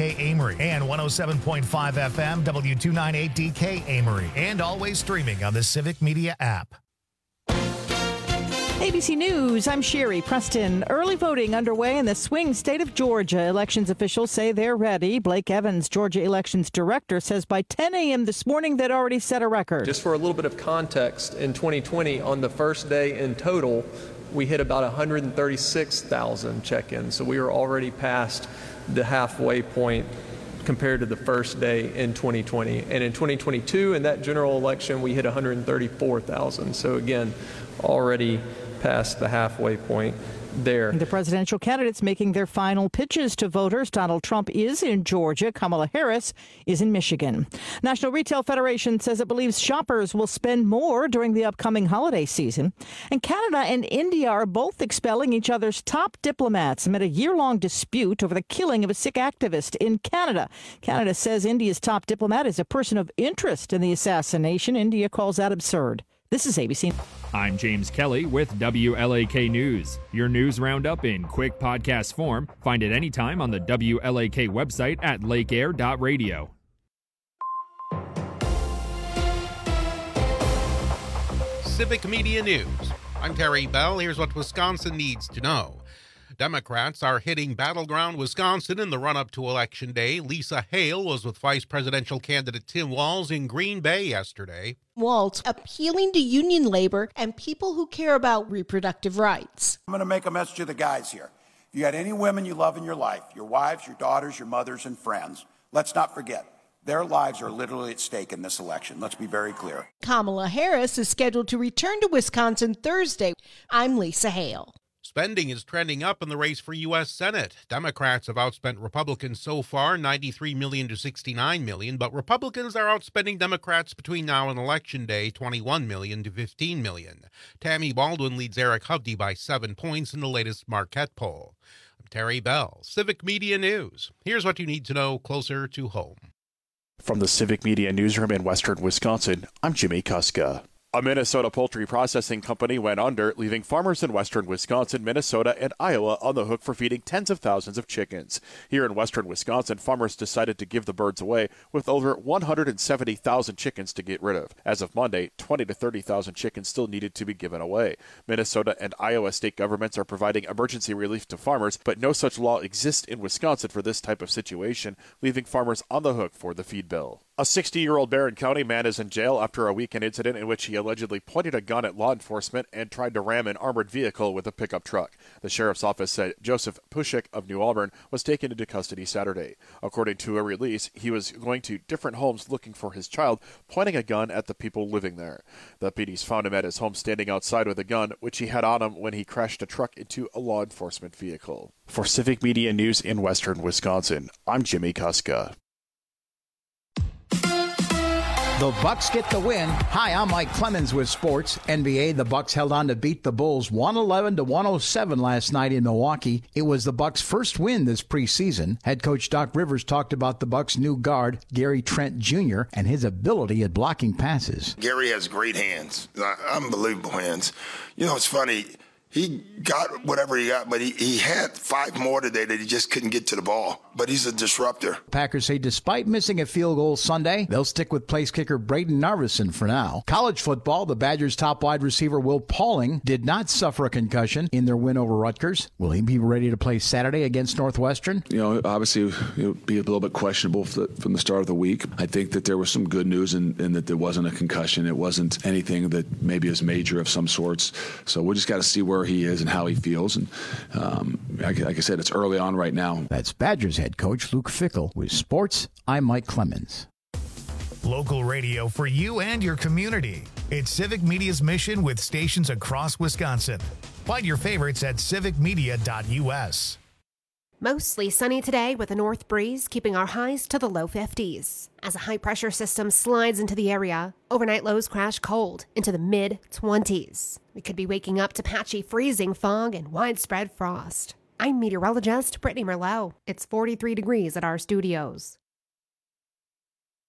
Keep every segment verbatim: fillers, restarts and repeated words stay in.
K Amory and one oh seven point five F M W two ninety-eight D K Amory, and always streaming on the Civic Media app. A B C News, I'm Sherry Preston. Early voting underway in the swing state of Georgia. Elections officials say they're ready. Blake Evans, Georgia Elections Director, says by ten a.m. this morning they'd already set a record. Just for a little bit of context, in twenty twenty, on the first day in total, we hit about one hundred thirty-six thousand check-ins. So we were already past the halfway point compared to the first day in twenty twenty. And in twenty twenty-two, in that general election, we hit one hundred thirty-four thousand. So again, already past the halfway point there. The presidential candidates making their final pitches to voters. Donald Trump is in Georgia. Kamala Harris is in Michigan. National Retail Federation says it believes shoppers will spend more during the upcoming holiday season. And Canada and India are both expelling each other's top diplomats amid a year-long dispute over the killing of a Sikh activist in Canada. Canada says India's top diplomat is a person of interest in the assassination. India calls that absurd. This is A B C. I'm James Kelly with W L A K News. Your news roundup in quick podcast form. Find it anytime on the W L A K website at lake air dot radio. Civic Media News. I'm Terry Bell. Here's what Wisconsin needs to know. Democrats are hitting battleground Wisconsin in the run-up to Election Day. Lisa Hale was with vice presidential candidate Tim Walz in Green Bay yesterday. Walz appealing to union labor and people who care about reproductive rights. I'm going to make a message to the guys here. If you got any women you love in your life, your wives, your daughters, your mothers, and friends, let's not forget, their lives are literally at stake in this election. Let's be very clear. Kamala Harris is scheduled to return to Wisconsin Thursday. I'm Lisa Hale. Spending is trending up in the race for U S Senate. Democrats have outspent Republicans so far, ninety-three million dollars to sixty-nine million dollars, but Republicans are outspending Democrats between now and Election Day, twenty-one million dollars to fifteen million dollars. Tammy Baldwin leads Eric Hovde by seven points in the latest Marquette poll. I'm Terry Bell, Civic Media News. Here's what you need to know closer to home. From the Civic Media Newsroom in western Wisconsin, I'm Jimmy Kuska. A Minnesota poultry processing company went under, leaving farmers in western Wisconsin, Minnesota, and Iowa on the hook for feeding tens of thousands of chickens. Here in western Wisconsin, farmers decided to give the birds away with over one hundred seventy thousand chickens to get rid of. As of Monday, twenty to thirty thousand chickens still needed to be given away. Minnesota and Iowa state governments are providing emergency relief to farmers, but no such law exists in Wisconsin for this type of situation, leaving farmers on the hook for the feed bill. A sixty-year-old Barron County man is in jail after a weekend incident in which he allegedly pointed a gun at law enforcement and tried to ram an armored vehicle with a pickup truck. The sheriff's office said Joseph Pushik of New Auburn was taken into custody Saturday. According to a release, he was going to different homes looking for his child, pointing a gun at the people living there. The P Ds found him at his home standing outside with a gun, which he had on him when he crashed a truck into a law enforcement vehicle. For Civic Media News in western Wisconsin, I'm Jimmy Kuska. The Bucks get the win. Hi, I'm Mike Clemens with sports. N B A, the Bucks held on to beat the Bulls one eleven to one oh seven last night in Milwaukee. It was the Bucks' first win this preseason. Head coach Doc Rivers talked about the Bucks' new guard, Gary Trent Junior, and his ability at blocking passes. Gary has great hands, unbelievable hands. You know, it's funny. He got whatever he got, but he, he had five more today that he just couldn't get to the ball. But he's a disruptor. Packers say despite missing a field goal Sunday, they'll stick with place kicker Braden Narveson for now. College football, the Badgers' top wide receiver Will Pauling did not suffer a concussion in their win over Rutgers. Will he be ready to play Saturday against Northwestern? You know, obviously it would be a little bit questionable for the, from the start of the week. I think that there was some good news in, in that there wasn't a concussion. It wasn't anything that maybe is major of some sorts. So we just got to see where he is and how he feels. And um, like, like I said, it's early on right now. That's Badgers head coach Luke Fickell. With sports, I'm Mike Clemens. Local radio for you and your community. It's Civic Media's mission with stations across Wisconsin. Find your favorites at civic media dot u s. Mostly sunny today with a north breeze, keeping our highs to the low fifties. As a high-pressure system slides into the area, overnight lows crash cold into the mid twenties. We could be waking up to patchy freezing fog and widespread frost. I'm meteorologist Brittany Merlot. It's forty-three degrees at our studios.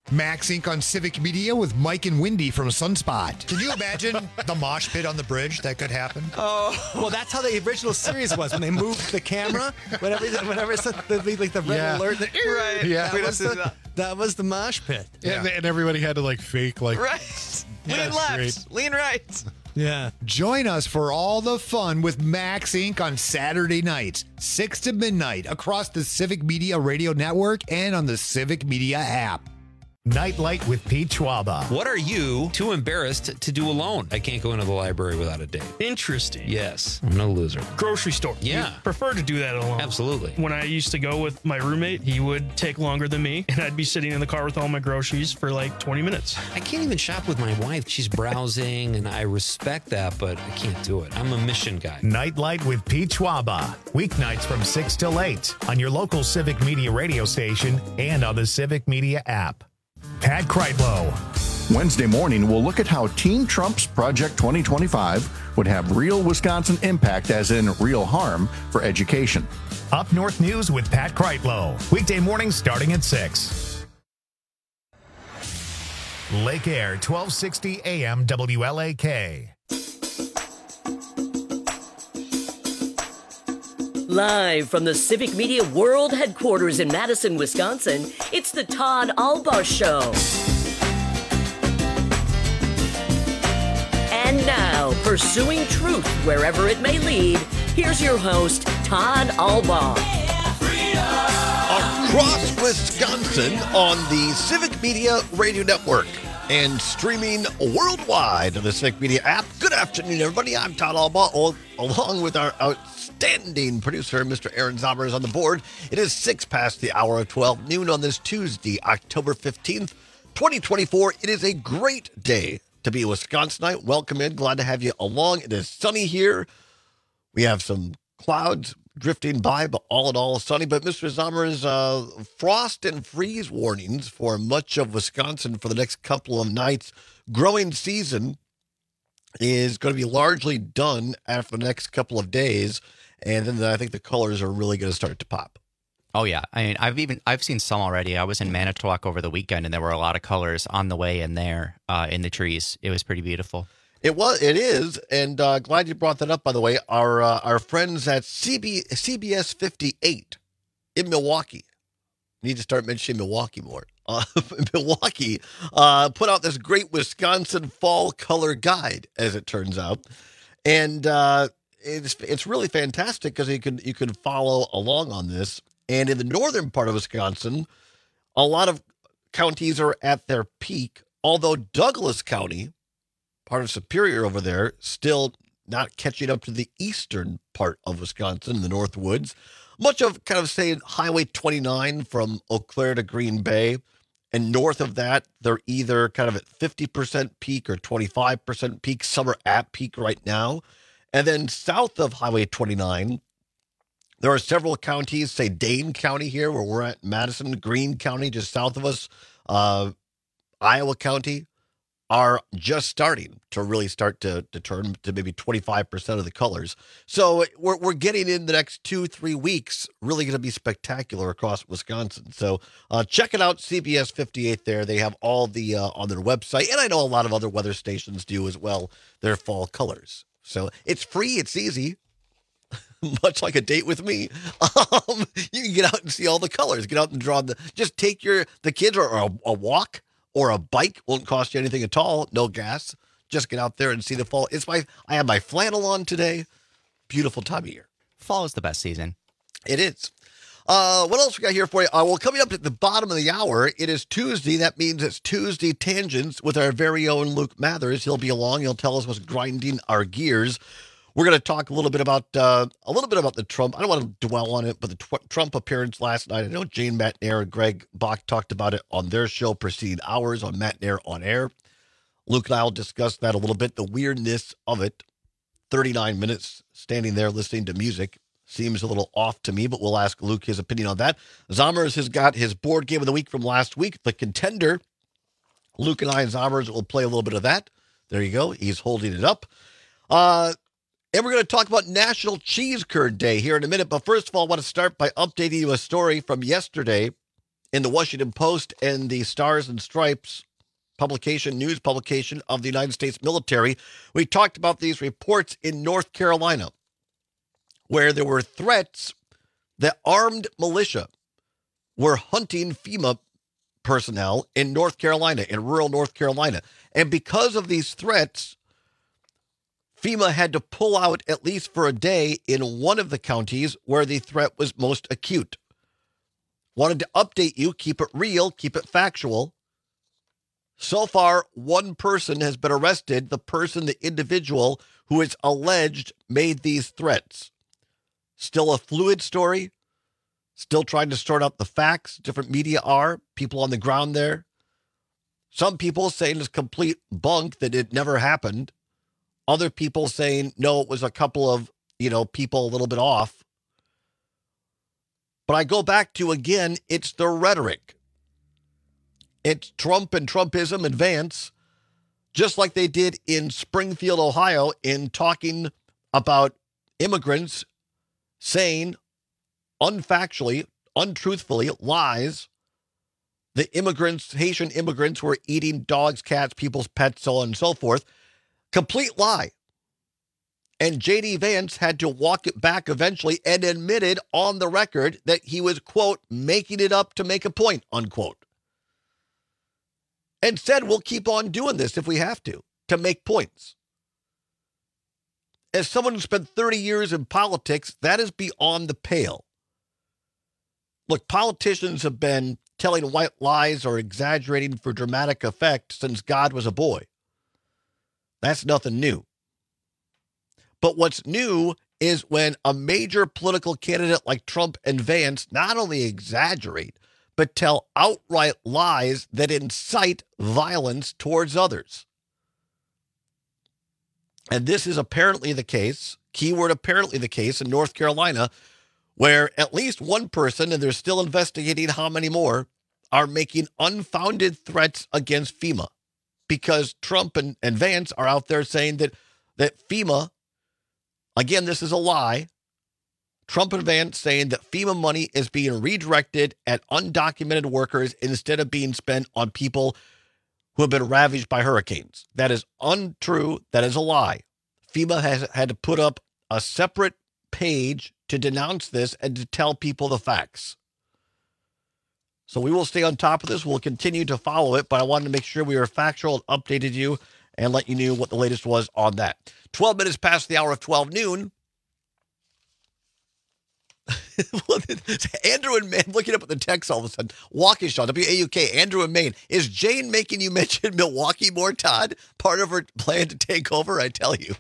Max Incorporated on Civic Media with Mike and Wendy from Sunspot. Can you imagine the mosh pit on the bridge that could happen? Oh, well, that's how the original series was when they moved the camera. Whenever, whenever it's the, the, like the red Yeah. alert, the, right? Yeah. that was the, that was the mosh pit. Yeah. And, and everybody had to like fake like Right. Lean That's left, great. lean right. Yeah. Join us for all the fun with Max Incorporated on Saturday nights, six to midnight, across the Civic Media Radio Network and on the Civic Media app. Nightlight with Pete Schwaba. What are you too embarrassed to do alone? I can't go into the library without a date. Interesting. Yes, I'm no loser. Grocery store. Yeah. We prefer to do that alone. Absolutely. When I used to go with my roommate, he would take longer than me, and I'd be sitting in the car with all my groceries for like twenty minutes. I can't even shop with my wife. She's browsing, and I respect that, but I can't do it. I'm a mission guy. Nightlight with Pete Schwaba. Weeknights from six till eight on your local Civic Media radio station and on the Civic Media app. Pat Kreitlow. Wednesday morning, we'll look at how Team Trump's Project twenty twenty-five would have real Wisconsin impact, as in real harm, for education. Up North News with Pat Kreitlow. Weekday mornings starting at six. Lake Air, twelve sixty A M W L A K. Live from the Civic Media World Headquarters in Madison, Wisconsin, it's the Todd Albaugh Show. And now, pursuing truth wherever it may lead, here's your host, Todd Albaugh. Across Wisconsin on the Civic Media Radio Network and streaming worldwide on the Civic Media app. Good afternoon, everybody. I'm Todd Albaugh, along with our outstanding producer, Mister Aaron Zomer, is on the board. It is six past the hour of twelve noon on this Tuesday, October fifteenth, twenty twenty-four. It is a great day to be a Wisconsinite. Welcome in. Glad to have you along. It is sunny here. We have some clouds drifting by, but all in all, sunny. But Mister Zomer's uh, frost and freeze warnings for much of Wisconsin for the next couple of nights. Growing season is going to be largely done after the next couple of days, and then I think the colors are really going to start to pop. Oh yeah, I mean, I've even I've seen some already. I was in Manitowoc over the weekend, and there were a lot of colors on the way in there uh, in the trees. It was pretty beautiful. It was, it is, and uh, glad you brought that up. By the way, our uh, our friends at C B, C B S fifty-eight in Milwaukee, need to start mentioning Milwaukee more. Uh, Milwaukee uh, put out this great Wisconsin fall color guide, as it turns out, and uh, it's it's really fantastic because you can you can follow along on this. And in the northern part of Wisconsin, a lot of counties are at their peak, although Douglas County, part of Superior over there, still not catching up to the eastern part of Wisconsin, the North Woods. Much of kind of say Highway twenty-nine from Eau Claire to Green Bay. And north of that, they're either kind of at fifty percent peak or twenty-five percent peak. Some are at peak right now. And then south of Highway twenty-nine, there are several counties, say Dane County here, where we're at, Madison, Greene County, just south of us, uh, Iowa County, are just starting to really start to, to turn to maybe twenty-five percent of the colors. So we're we're getting in the next two, three weeks, really going to be spectacular across Wisconsin. So uh, check it out, C B S fifty-eight there. They have all the, uh, on their website, and I know a lot of other weather stations do as well, their fall colors. So it's free, it's easy. Much like a date with me, um, you can get out and see all the colors. Get out and draw the. Just take your the kids or, or a, a walk or a bike. Won't cost you anything at all. No gas. Just get out there and see the fall. It's my. I have my flannel on today. Beautiful time of year. Fall is the best season. It is. Uh, what else we got here for you? Uh, well, coming up at the bottom of the hour, it is Tuesday. That means it's Tuesday Tangents with our very own Luke Mathers. He'll be along. He'll tell us what's grinding our gears. We're going to talk a little bit about uh, a little bit about the Trump. I don't want to dwell on it, but the tw- Trump appearance last night. I know Jane McNair and Greg Bach talked about it on their show, preceding ours on McNair on Air. Luke and I will discuss that a little bit. The weirdness of it. thirty-nine minutes standing there listening to music seems a little off to me, but we'll ask Luke his opinion on that. Zomers has got his board game of the week from last week, The Contender. Luke and I and Zomers will play a little bit of that. There you go. He's holding it up. Uh. And we're going to talk about National Cheese Curd Day here in a minute. But first of all, I want to start by updating you a story from yesterday in the Washington Post and the Stars and Stripes publication, news publication of the United States military. We talked about these reports in North Carolina, where there were threats that armed militia were hunting FEMA personnel in North Carolina, in rural North Carolina. And because of these threats, FEMA had to pull out at least for a day in one of the counties where the threat was most acute. Wanted to update you, keep it real, keep it factual. So far, one person has been arrested, the person, the individual who is alleged made these threats. Still a fluid story. Still trying to sort out the facts. Different media are. People on the ground there. Some people saying it's complete bunk, that it never happened. Other people saying, no, it was a couple of, you know, people a little bit off. But I go back to, again, it's the rhetoric. It's Trump and Trumpism advance, just like they did in Springfield, Ohio, in talking about immigrants saying unfactually, untruthfully, lies. The immigrants, Haitian immigrants, were eating dogs, cats, people's pets, so on and so forth. Complete lie. And J D Vance had to walk it back eventually and admitted on the record that he was, quote, making it up to make a point, unquote. And said, we'll keep on doing this if we have to, to make points. As someone who spent thirty years in politics, that is beyond the pale. Look, politicians have been telling white lies or exaggerating for dramatic effect since God was a boy. That's nothing new. But what's new is when a major political candidate like Trump and Vance not only exaggerate, but tell outright lies that incite violence towards others. And this is apparently the case, keyword apparently the case in North Carolina, where at least one person, and they're still investigating how many more, are making unfounded threats against FEMA. Because Trump and, and Vance are out there saying that, that FEMA, again, this is a lie. Trump and Vance saying that FEMA money is being redirected at undocumented workers instead of being spent on people who have been ravaged by hurricanes. That is untrue. That is a lie. FEMA has had to put up a separate page to denounce this and to tell people the facts. So we will stay on top of this. We'll continue to follow it, but I wanted to make sure we were factual and updated you and let you know what the latest was on that. twelve minutes past the hour of twelve noon. Andrew and Maine, looking up at the text all of a sudden. Waukesha, W A U K, Andrew and Maine. Is Jane making you mention Milwaukee more, Todd? Part of her plan to take over, I tell you.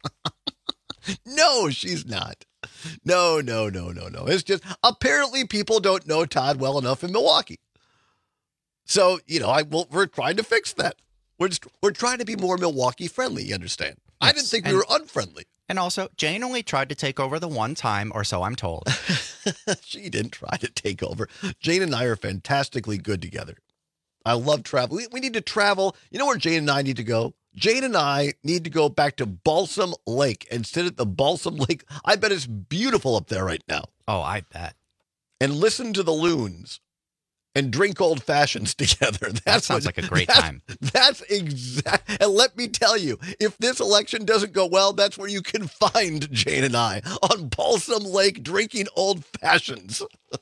No, she's not. No, no, no, no, no. It's just apparently people don't know Todd well enough in Milwaukee. So, you know, I well, we're trying to fix that. We're just, we're trying to be more Milwaukee friendly, you understand? Yes. I didn't think and, we were unfriendly. And also, Jane only tried to take over the one time, or so I'm told. She didn't try to take over. Jane and I are fantastically good together. I love travel. We, we need to travel. You know where Jane and I need to go? Jane and I need to go back to Balsam Lake and sit at the Balsam Lake. I bet it's beautiful up there right now. Oh, I bet. And listen to the loons and drink old fashions together. That's that sounds what, like a great that's, time. That's exact. And let me tell you, if this election doesn't go well, that's where you can find Jane and I on Balsam Lake drinking old fashions.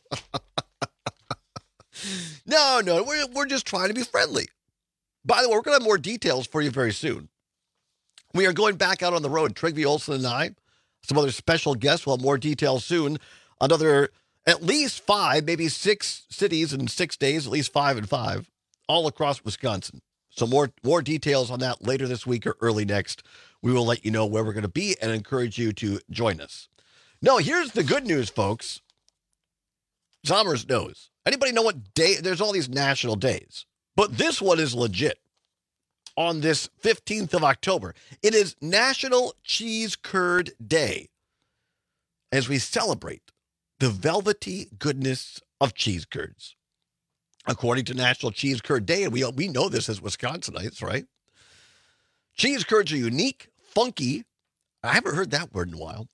No, no, we're, we're just trying to be friendly. By the way, we're going to have more details for you very soon. We are going back out on the road. Trygve Olsen and I, some other special guests. We'll have more details soon. Another at least five, maybe six cities in six days, at least five and five, all across Wisconsin. So more, more details on that later this week or early next. We will let you know where we're going to be and encourage you to join us. No, here's the good news, folks. Zommers knows. Anybody know what day? There's all these national days. But this one is legit. On this fifteenth of October, it is National Cheese Curd Day as we celebrate the velvety goodness of cheese curds. According to National Cheese Curd Day, and we, we know this as Wisconsinites, right? Cheese curds are unique, funky, I haven't heard that word in a while,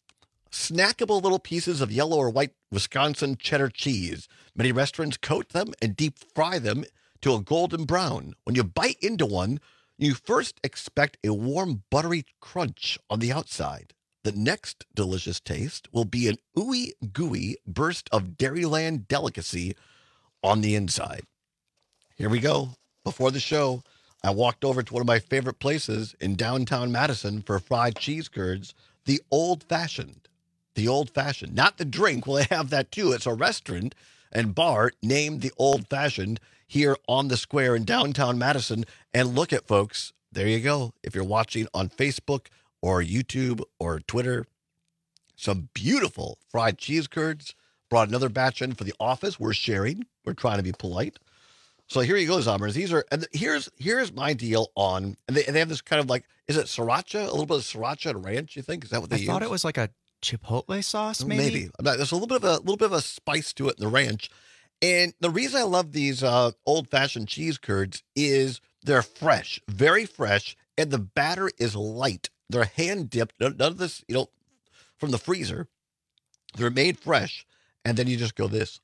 Snackable little pieces of yellow or white Wisconsin cheddar cheese. Many restaurants coat them and deep fry them to a golden brown. When you bite into one, you first expect a warm, buttery crunch on the outside. The next delicious taste will be an ooey gooey burst of Dairyland delicacy on the inside. Here we go. Before the show, I walked over to one of my favorite places in downtown Madison for fried cheese curds, the Old Fashioned. The Old Fashioned. Not the drink. Well, they have that too. It's a restaurant and bar named the Old Fashioned here on the square in downtown Madison. And look at, folks, there you go. If you're watching on Facebook or YouTube or Twitter, some beautiful fried cheese curds. Brought another batch in for the office. We're sharing. We're trying to be polite. So here you go, Zombers. These are, and here's here's my deal on, and they, and they have this kind of like, is it sriracha? A little bit of sriracha and ranch, you think? Is that what they I use? thought it was like a chipotle sauce, maybe? Maybe. There's a little bit of a little bit of a spice to it in the ranch. And the reason I love these uh, old-fashioned cheese curds is they're fresh, very fresh, and the batter is light. They're hand-dipped. None of this, you know, from the freezer. They're made fresh, and then you just go this.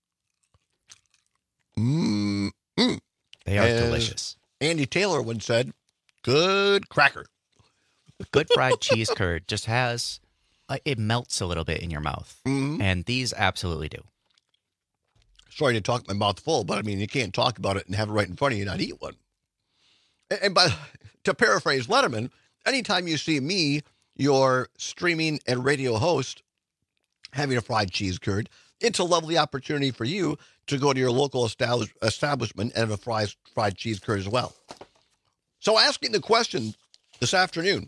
Mmm. Mm. They are As delicious. Andy Taylor once said, good cracker. Good fried cheese curd just has, uh, it melts a little bit in your mouth. Mm-hmm. And these absolutely do. Sorry to talk my mouth full, but I mean, you can't talk about it and have it right in front of you and not eat one. And, and by, to paraphrase Letterman, anytime you see me, your streaming and radio host, having a fried cheese curd, it's a lovely opportunity for you to go to your local establish, establishment and have a fried, fried cheese curd as well. So asking the question this afternoon,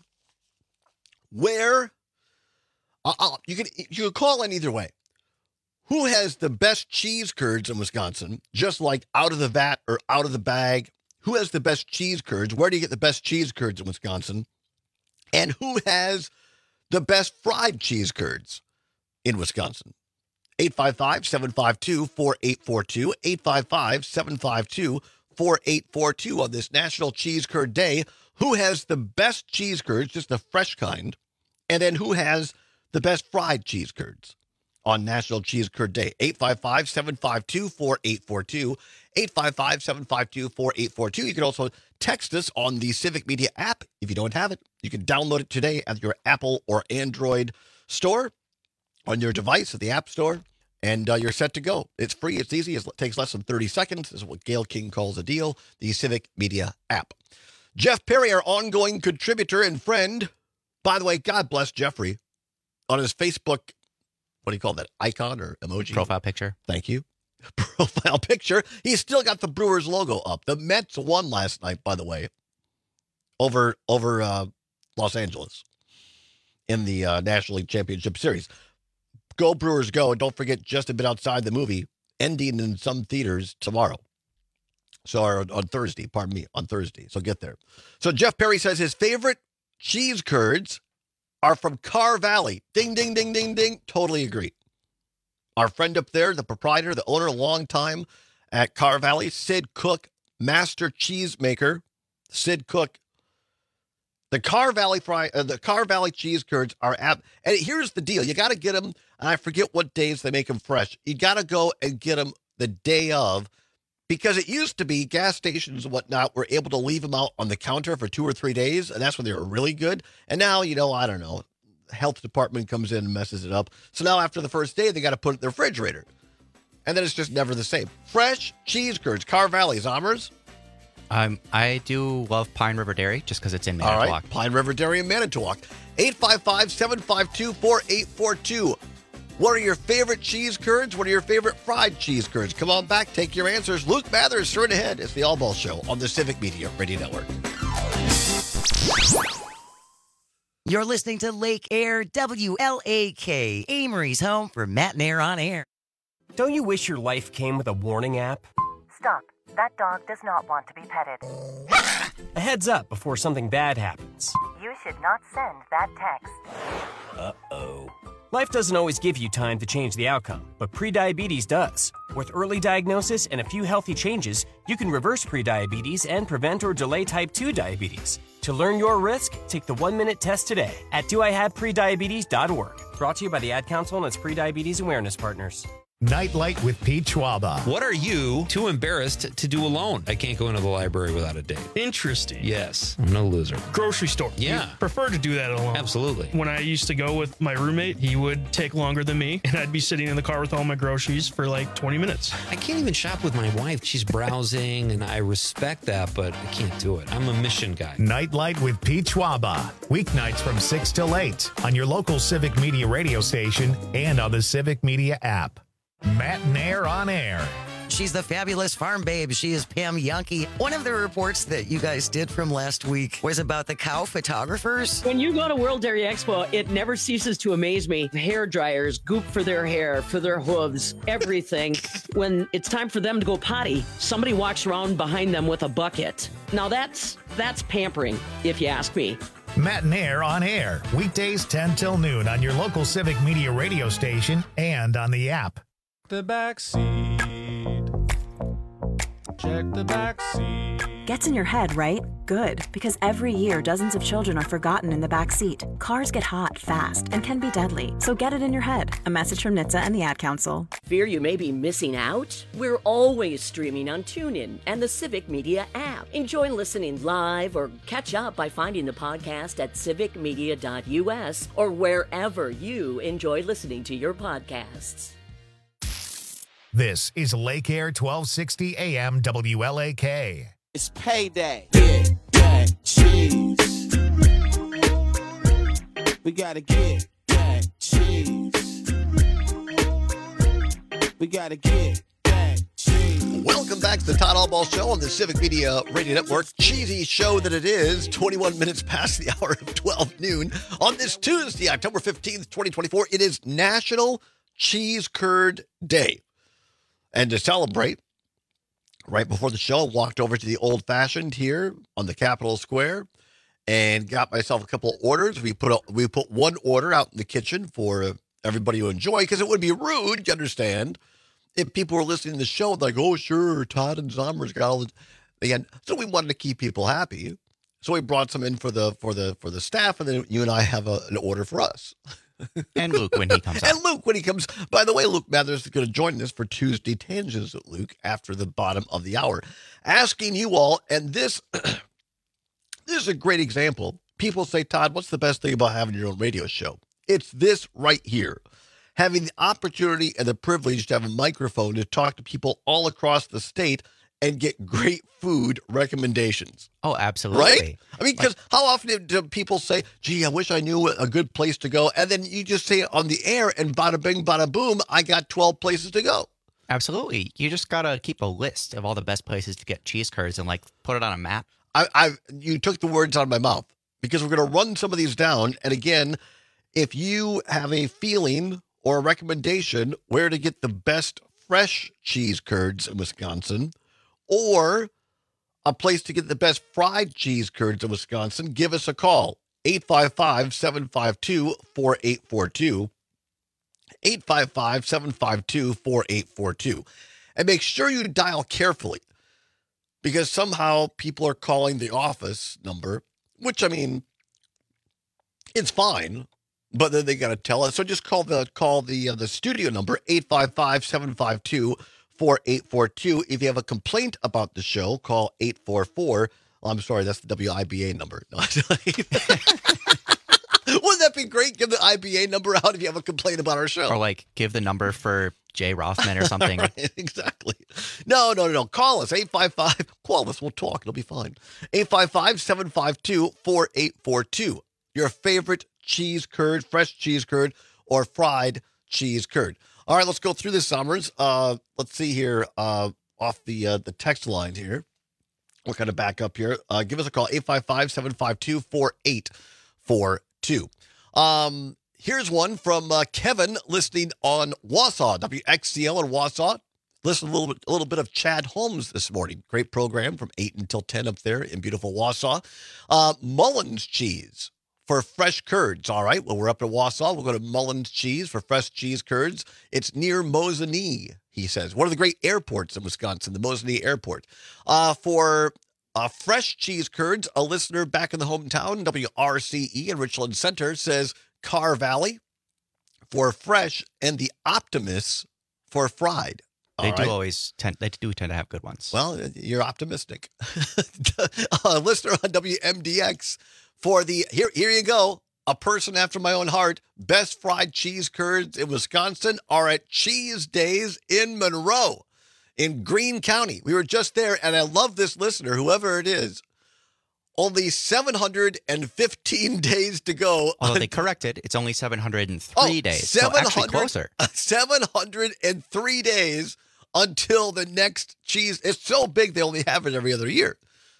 where, uh, uh, you can you can call in either way. Who has the best cheese curds in Wisconsin, just like out of the vat or out of the bag? Who has the best cheese curds? Where do you get the best cheese curds in Wisconsin? And who has the best fried cheese curds in Wisconsin? eight five five, seven five two, four eight four two, eight five five, seven five two, four eight four two on this National Cheese Curd Day. Who has the best cheese curds, just the fresh kind? And then who has the best fried cheese curds on National Cheese Curd Day? eight five five, seven five two, four eight four two, eight five five, seven five two, four eight four two. You can also text us on the Civic Media app. If you don't have it, you can download it today at your Apple or Android store on your device at the App Store, and uh, you're set to go. It's free. It's easy. It takes less than thirty seconds. This is what Gail King calls a deal, the Civic Media app. Jeff Perry, our ongoing contributor and friend. By the way, God bless Jeffrey. On his Facebook, what do you call that, icon or emoji? Profile picture. Thank you. Profile picture. He's still got the Brewers logo up. The Mets won last night, by the way, over, over uh, Los Angeles in the uh, National League Championship Series. Go Brewers go, and don't forget Just a Bit Outside the Movie, ending in some theaters tomorrow. So, or on Thursday, pardon me, on Thursday. So get there. So Jeff Perry says his favorite cheese curds are from Car Valley. Ding, ding, ding, ding, ding. Totally agree. Our friend up there, the proprietor, the owner, long time at Car Valley, Sid Cook, master cheese maker. Sid Cook. The Car Valley fry, uh, the Car Valley cheese curds are app. And here's the deal: you got to get them. And I forget what days they make them fresh. You got to go and get them the day of, because it used to be gas stations and whatnot were able to leave them out on the counter for two or three days, and that's when they were really good. And now, you know, I don't know, the health department comes in and messes it up. So now after the first day, they got to put it in the refrigerator, and then it's just never the same. Fresh cheese curds, Car Valley, Zombers. Um, I do love Pine River Dairy just because it's in Manitowoc. All right, Pine River Dairy in Manitowoc. eight five five, seven five two, four eight four two. What are your favorite cheese curds? What are your favorite fried cheese curds? Come on back, take your answers. Luke Mathers, straight ahead. It's the All Ball Show on the Civic Media Radio Network. You're listening to Lake Air W L A K, Amory's home for Matt and Air on Air. Don't you wish your life came with a warning app? Stop. That dog does not want to be petted. A heads up before something bad happens. You should not send that text. Uh-oh. Life doesn't always give you time to change the outcome, but prediabetes does. With early diagnosis and a few healthy changes, you can reverse prediabetes and prevent or delay type two diabetes. To learn your risk, take the one-minute test today at do I have prediabetes dot org. Brought to you by the Ad Council and its Prediabetes Awareness Partners. Nightlight with Pete Schwaba. What are you too embarrassed to do alone? I can't go into the library without a date. Interesting. Yes, I'm no loser. Grocery store. Yeah. You prefer to do that alone. Absolutely. When I used to go with my roommate, he would take longer than me, and I'd be sitting in the car with all my groceries for like twenty minutes. I can't even shop with my wife. She's browsing, and I respect that, but I can't do it. I'm a mission guy. Nightlight with Pete Schwaba. Weeknights from six till eight on your local Civic Media radio station and on the Civic Media app. Matt Nair on air. She's the fabulous farm babe. She is Pam Yankee. One of the reports that you guys did from last week was about the cow photographers. When you go to World Dairy Expo, it never ceases to amaze me. Hair dryers, goop for their hair, for their hooves, everything. When it's time for them to go potty, somebody walks around behind them with a bucket. Now that's that's pampering, if you ask me. Matt Nair on air. Weekdays ten till noon on your local Civic Media radio station and on the app. The back seat. Check the back seat. Gets in your head, right? Good, because every year dozens of children are forgotten in the back seat. Cars get hot fast and can be deadly, so get it in your head. A message from N H T S A and the Ad Council. Fear you may be missing out? We're always streaming on TuneIn and the Civic Media app. Enjoy listening live or catch up by finding the podcast at civic media dot u s or wherever you enjoy listening to your podcasts. This is Lake Air twelve sixty A M W L A K. It's payday. Get that cheese. We gotta get that cheese. We gotta get that cheese. Welcome back to the Todd Allball Show on the Civic Media Radio Network. Cheesy show that it is, twenty-one minutes past the hour of twelve noon. On this Tuesday, October fifteenth, twenty twenty-four, it is National Cheese Curd Day. And to celebrate, right before the show, I walked over to the Old Fashioned here on the Capitol Square and got myself a couple of orders. We put a, we put one order out in the kitchen for everybody to enjoy, because it would be rude, you understand, if people were listening to the show like, oh, sure, Todd and Zomer's got all the again. So we wanted to keep people happy. So we brought some in for the for the for the staff, and then you and I have a, an order for us. And Luke when he comes And Luke when he comes. By the way, Luke Mathers is going to join us for Tuesday Tangents with Luke after the bottom of the hour. Asking you all, and this, this is a great example. People say, Todd, what's the best thing about having your own radio show? It's this right here. Having the opportunity and the privilege to have a microphone to talk to people all across the state and get great food recommendations. Oh, absolutely. Right? I mean, because like, how often do people say, gee, I wish I knew a good place to go. And then you just say it on the air and bada bing, bada boom, I got twelve places to go. Absolutely. You just got to keep a list of all the best places to get cheese curds and like put it on a map. I, I, you took the words out of my mouth, because we're going to run some of these down. And again, if you have a feeling or a recommendation where to get the best fresh cheese curds in Wisconsin, or a place to get the best fried cheese curds in Wisconsin, give us a call. eight five five, seven five two, four eight four two. eight five five, seven five two, four eight four two. And make sure you dial carefully, because somehow people are calling the office number, which, I mean, it's fine, but then they got to tell us. So just call the call the uh, the studio number, eight five five, seven five two, four eight four two. If you have a complaint about the show, call eight four four. Oh, I'm sorry, that's the W I B A number. No, wouldn't that be great? Give the I B A number out if you have a complaint about our show. Or like give the number for Jay Rothman or something. Right, exactly. No, no, no, no. Call us, eight five five. Call us. We'll talk. It'll be fine. eight five five, seven five two, four eight four two. Your favorite cheese curd, fresh cheese curd, or fried cheese curd. All right, let's go through this, Summers. Uh, let's see here, uh, off the uh, the text line here. We're kind of back up here. Uh, give us a call, eight five five, seven five two, four eight four two. Um, here's one from uh, Kevin listening on Wausau, W X C L in Wausau. Listen a little bit, a little bit of Chad Holmes this morning. Great program from eight until ten up there in beautiful Wausau. Uh, Mullins cheese for fresh curds. All right. Well, we're up at Wausau. We'll go to Mullins Cheese for fresh cheese curds. It's near Mosinee, he says. One of the great airports in Wisconsin, the Mosinee Airport. Uh, for Uh, fresh cheese curds. A listener back in the hometown, W R C E in Richland Center, says Car Valley for fresh and the Optimus for fried. They All do right. always tend. They do tend to have good ones. Well, you're optimistic. A listener on W M D X for the here. Here you go. A person after my own heart. Best fried cheese curds in Wisconsin are at Cheese Days in Monroe, in Greene County. We were just there, and I love this listener, whoever it is. Only seven hundred fifteen days to go. Although they corrected, it's only seven hundred three Oh, days. So actually closer. seven hundred three days until the next cheese. It's so big they only have it every other year.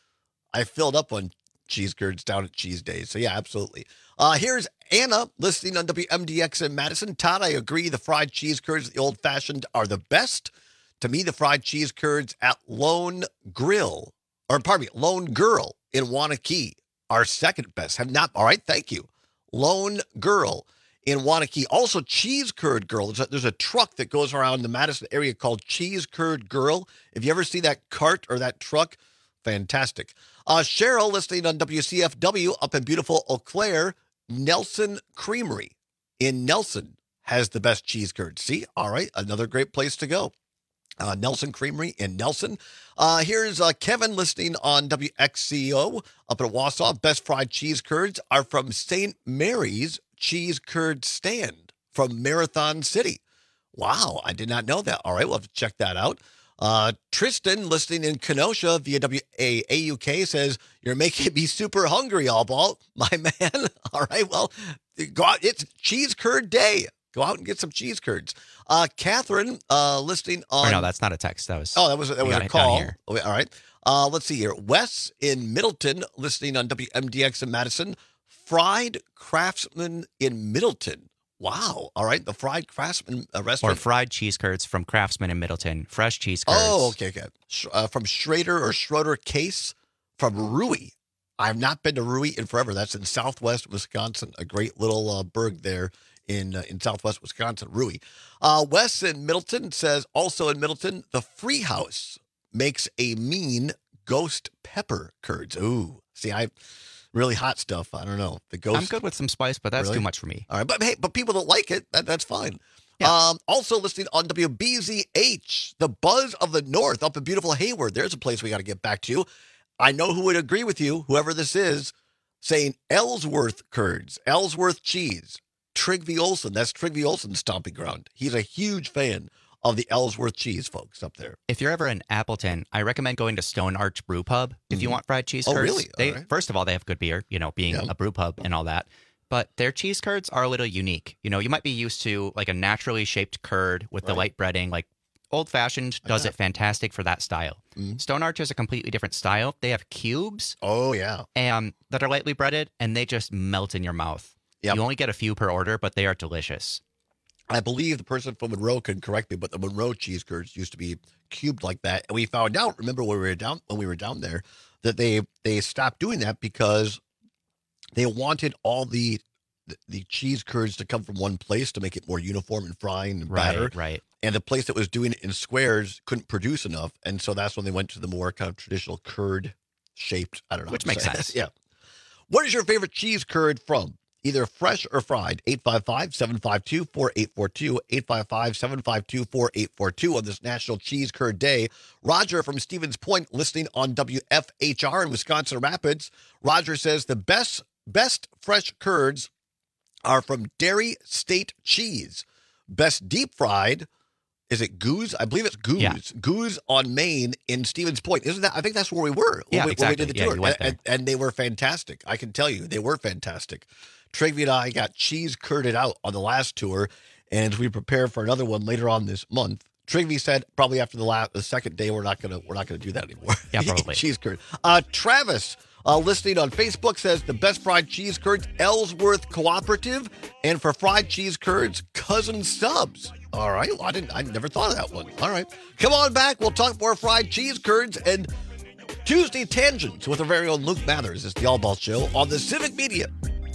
I filled up on cheese curds down at Cheese Days. So, yeah, absolutely. Uh, here's Anna listening on W M D X in Madison. Todd, I agree. The fried cheese curds, the old-fashioned, are the best. To me, the fried cheese curds at Lone Grill, or pardon me, Lone Girl in Wanakee are second best. Have not, all right, thank you. Lone Girl in Wanakee. Also, Cheese Curd Girl. There's a, there's a truck that goes around the Madison area called Cheese Curd Girl. If you ever see that cart or that truck, fantastic. Uh, Cheryl, listening on W C F W up in beautiful Eau Claire, Nelson Creamery in Nelson has the best cheese curds. See? All right, another great place to go. Uh, Nelson Creamery in Nelson. Uh, here's uh, Kevin listening on W X C O up in Wausau. Best fried cheese curds are from Saint Mary's Cheese Curd Stand from Marathon City. Wow, I did not know that. All right, we'll have to check that out. Uh, Tristan listening in Kenosha via W A U K says, you're making me super hungry, all ball, my man. All right, well, go out. It's cheese curd day. Go out and get some cheese curds. Uh, Catherine, uh, listening on. Or no, that's not a text. That was. Oh, that was that we was got a it down call. here. Oh, all right. Uh, let's see here. Wes in Middleton, listening on W M D X in Madison. Fried Craftsman in Middleton. Wow. All right. The Fried Craftsman uh, Or restaurant. fried cheese curds from Craftsman in Middleton. Fresh cheese curds. Oh, okay, okay. Sh- Uh, from Schrader or Schroeder Case from Rui. I've not been to Rui in forever. That's in Southwest Wisconsin. A great little uh, burg there in uh, in Southwest Wisconsin, Rui. Uh, Wes in Middleton says, also in Middleton, the Free House makes a mean ghost pepper curds. Ooh, see, I really hot stuff. I don't know. The ghost. I'm good with some spice, but that's Really? too much for me. All right, but hey, but people that like it, that, that's fine. Um, also listening on W B Z H, the Buzz of the North up in beautiful Hayward. There's a place we got to get back to. I know who would agree with you, whoever this is, saying Ellsworth curds, Ellsworth cheese. Trigby Olson, that's Trigby Olson's stomping ground. He's a huge fan of the Ellsworth cheese, folks, up there. If you're ever in Appleton, I recommend going to Stone Arch Brew Pub if you Mhm. want fried cheese Oh, curds. really? They, All right. First of all, they have good beer, you know, being Yeah. a brew pub and all that. But their cheese curds are a little unique. You know, you might be used to like a naturally shaped curd with the Right. light breading. Like Old Fashioned does that. it fantastic for that style. Mhm. Stone Arch is a completely different style. They have cubes. Oh, yeah. And that are lightly breaded, and they just melt in your mouth. Yep. You only get a few per order, but they are delicious. I believe the person from Monroe can correct me, but the Monroe cheese curds used to be cubed like that. And we found out, remember when we were down when we were down there, that they they stopped doing that because they wanted all the the, the cheese curds to come from one place to make it more uniform and frying and Right, batter. right. And the place that was doing it in squares couldn't produce enough. And so that's when they went to the more kind of traditional curd shaped, I don't know. Which how to makes say it. sense. Yeah. What is your favorite cheese curd from? Either fresh or fried. eight five five, seven five two, four eight four two, eight five five, seven five two, four eight four two on this National Cheese Curd Day. Roger from Stevens Point listening on W F H R in Wisconsin Rapids. Roger says the best best fresh curds are from Dairy State Cheese. Best deep fried, is it Goose? I believe it's Goose. Yeah. Goose on Main in Stevens Point. Isn't that? I think that's where we were. when Yeah, we, exactly. when we did the Yeah, tour. you went and, and, and they were fantastic. I can tell you, they were fantastic. Trigby and I got cheese curded out on the last tour, and as we prepare for another one later on this month, Trigby said probably after the last, the second day we're not gonna we're not gonna do that anymore. Yeah, probably. Cheese curd. Uh, Travis, uh, listening on Facebook, says the best fried cheese curds, Ellsworth Cooperative, and for fried cheese curds, Cousin Subs. All right, well, I didn't, I never thought of that one. All right, come on back. We'll talk more fried cheese curds and Tuesday Tangents with our very own Luke Mathers. It's the All Ball Show on the Civic Media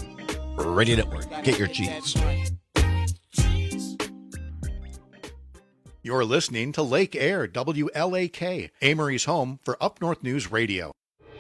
Radio Network. Get your cheese. You're listening to Lake Air, W L A K, Amory's home for Up North News Radio.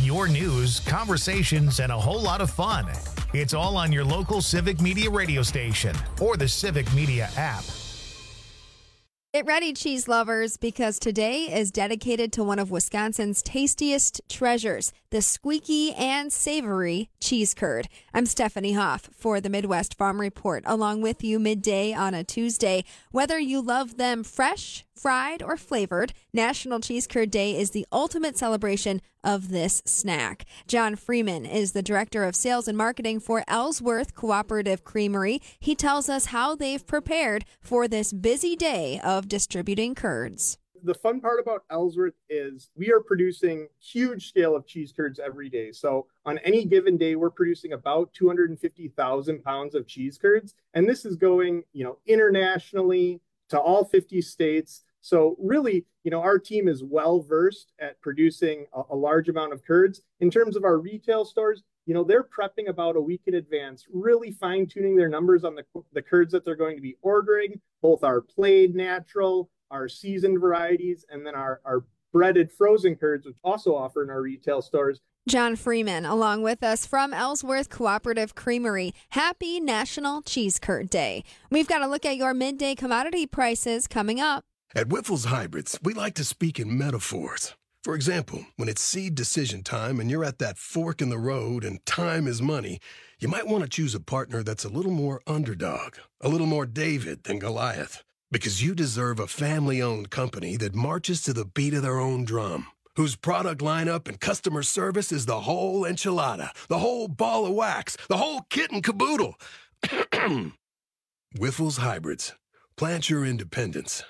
your news, conversations, and a whole lot of fun. It's all on your local Civic Media radio station or the Civic Media app. Get ready, cheese lovers, because today is dedicated to one of Wisconsin's tastiest treasures, the squeaky and savory cheese curd. I'm Stephanie Hoff for the Midwest Farm Report, along with you midday on a Tuesday. Whether you love them fresh, fried, or flavored, National Cheese Curd Day is the ultimate celebration of this snack. John Freeman is the Director of Sales and Marketing for Ellsworth Cooperative Creamery. He tells us how they've prepared for this busy day of distributing curds. The fun part about Ellsworth is we are producing huge scale of cheese curds every day. So on any given day, we're producing about two hundred fifty thousand pounds of cheese curds. And this is going, you know, internationally to all fifty states. So really, you know, our team is well versed at producing a, a large amount of curds. In terms of our retail stores, you know, they're prepping about a week in advance, really fine tuning their numbers on the, the curds that they're going to be ordering, both our plain natural, our seasoned varieties, and then our, our breaded frozen curds, which also offer in our retail stores. John Freeman, along with us from Ellsworth Cooperative Creamery. Happy National Cheese Curd Day. We've got to look at your midday commodity prices coming up. At Whiffles Hybrids, we like to speak in metaphors. For example, when it's seed decision time and you're at that fork in the road and time is money, you might want to choose a partner that's a little more underdog, a little more David than Goliath. Because you deserve a family-owned company that marches to the beat of their own drum, whose product lineup and customer service is the whole enchilada, the whole ball of wax, the whole kit and caboodle. Whiffles Hybrids. Plant your independence.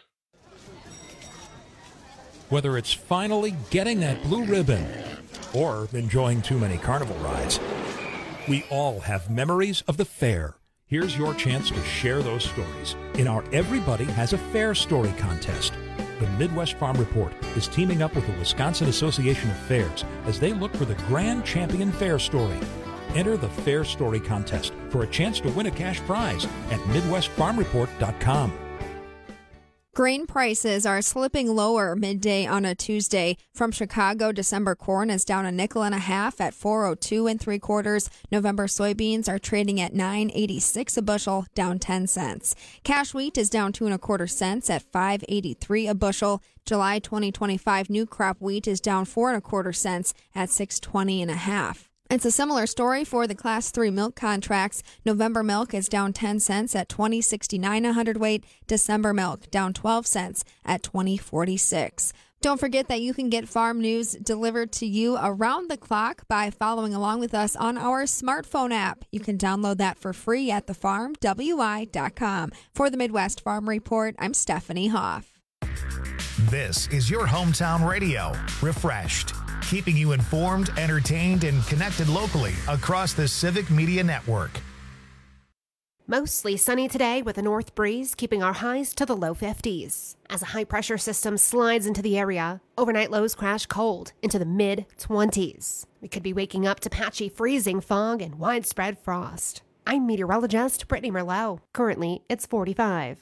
Whether it's finally getting that blue ribbon or enjoying too many carnival rides, we all have memories of the fair. Here's your chance to share those stories in our Everybody Has a Fair Story contest. The Midwest Farm Report is teaming up with the Wisconsin Association of Fairs as they look for the grand champion fair story. Enter the Fair Story contest for a chance to win a cash prize at midwest farm report dot com. Grain prices are slipping lower midday on a Tuesday. From Chicago, December corn is down a nickel and a half at four oh two and three quarters. November soybeans are trading at nine eighty-six a bushel, down ten cents. Cash wheat is down two and a quarter cents at five eighty-three a bushel. July twenty twenty-five new crop wheat is down four and a quarter cents at six twenty and a half. It's a similar story for the Class three milk contracts. November milk is down ten cents at twenty sixty-nine a hundredweight. December milk down twelve cents at twenty forty-six. Don't forget that you can get farm news delivered to you around the clock by following along with us on our smartphone app. You can download that for free at the farm w i dot com. For the Midwest Farm Report, I'm Stephanie Hoff. This is your hometown radio, Refreshed, keeping you informed, entertained, and connected locally across the Civic Media Network. Mostly sunny today with a north breeze, keeping our highs to the low fifties. As a high-pressure system slides into the area, overnight lows crash cold into the mid twenties. We could be waking up to patchy freezing fog and widespread frost. I'm meteorologist Brittany Merlot. Currently, it's forty-five.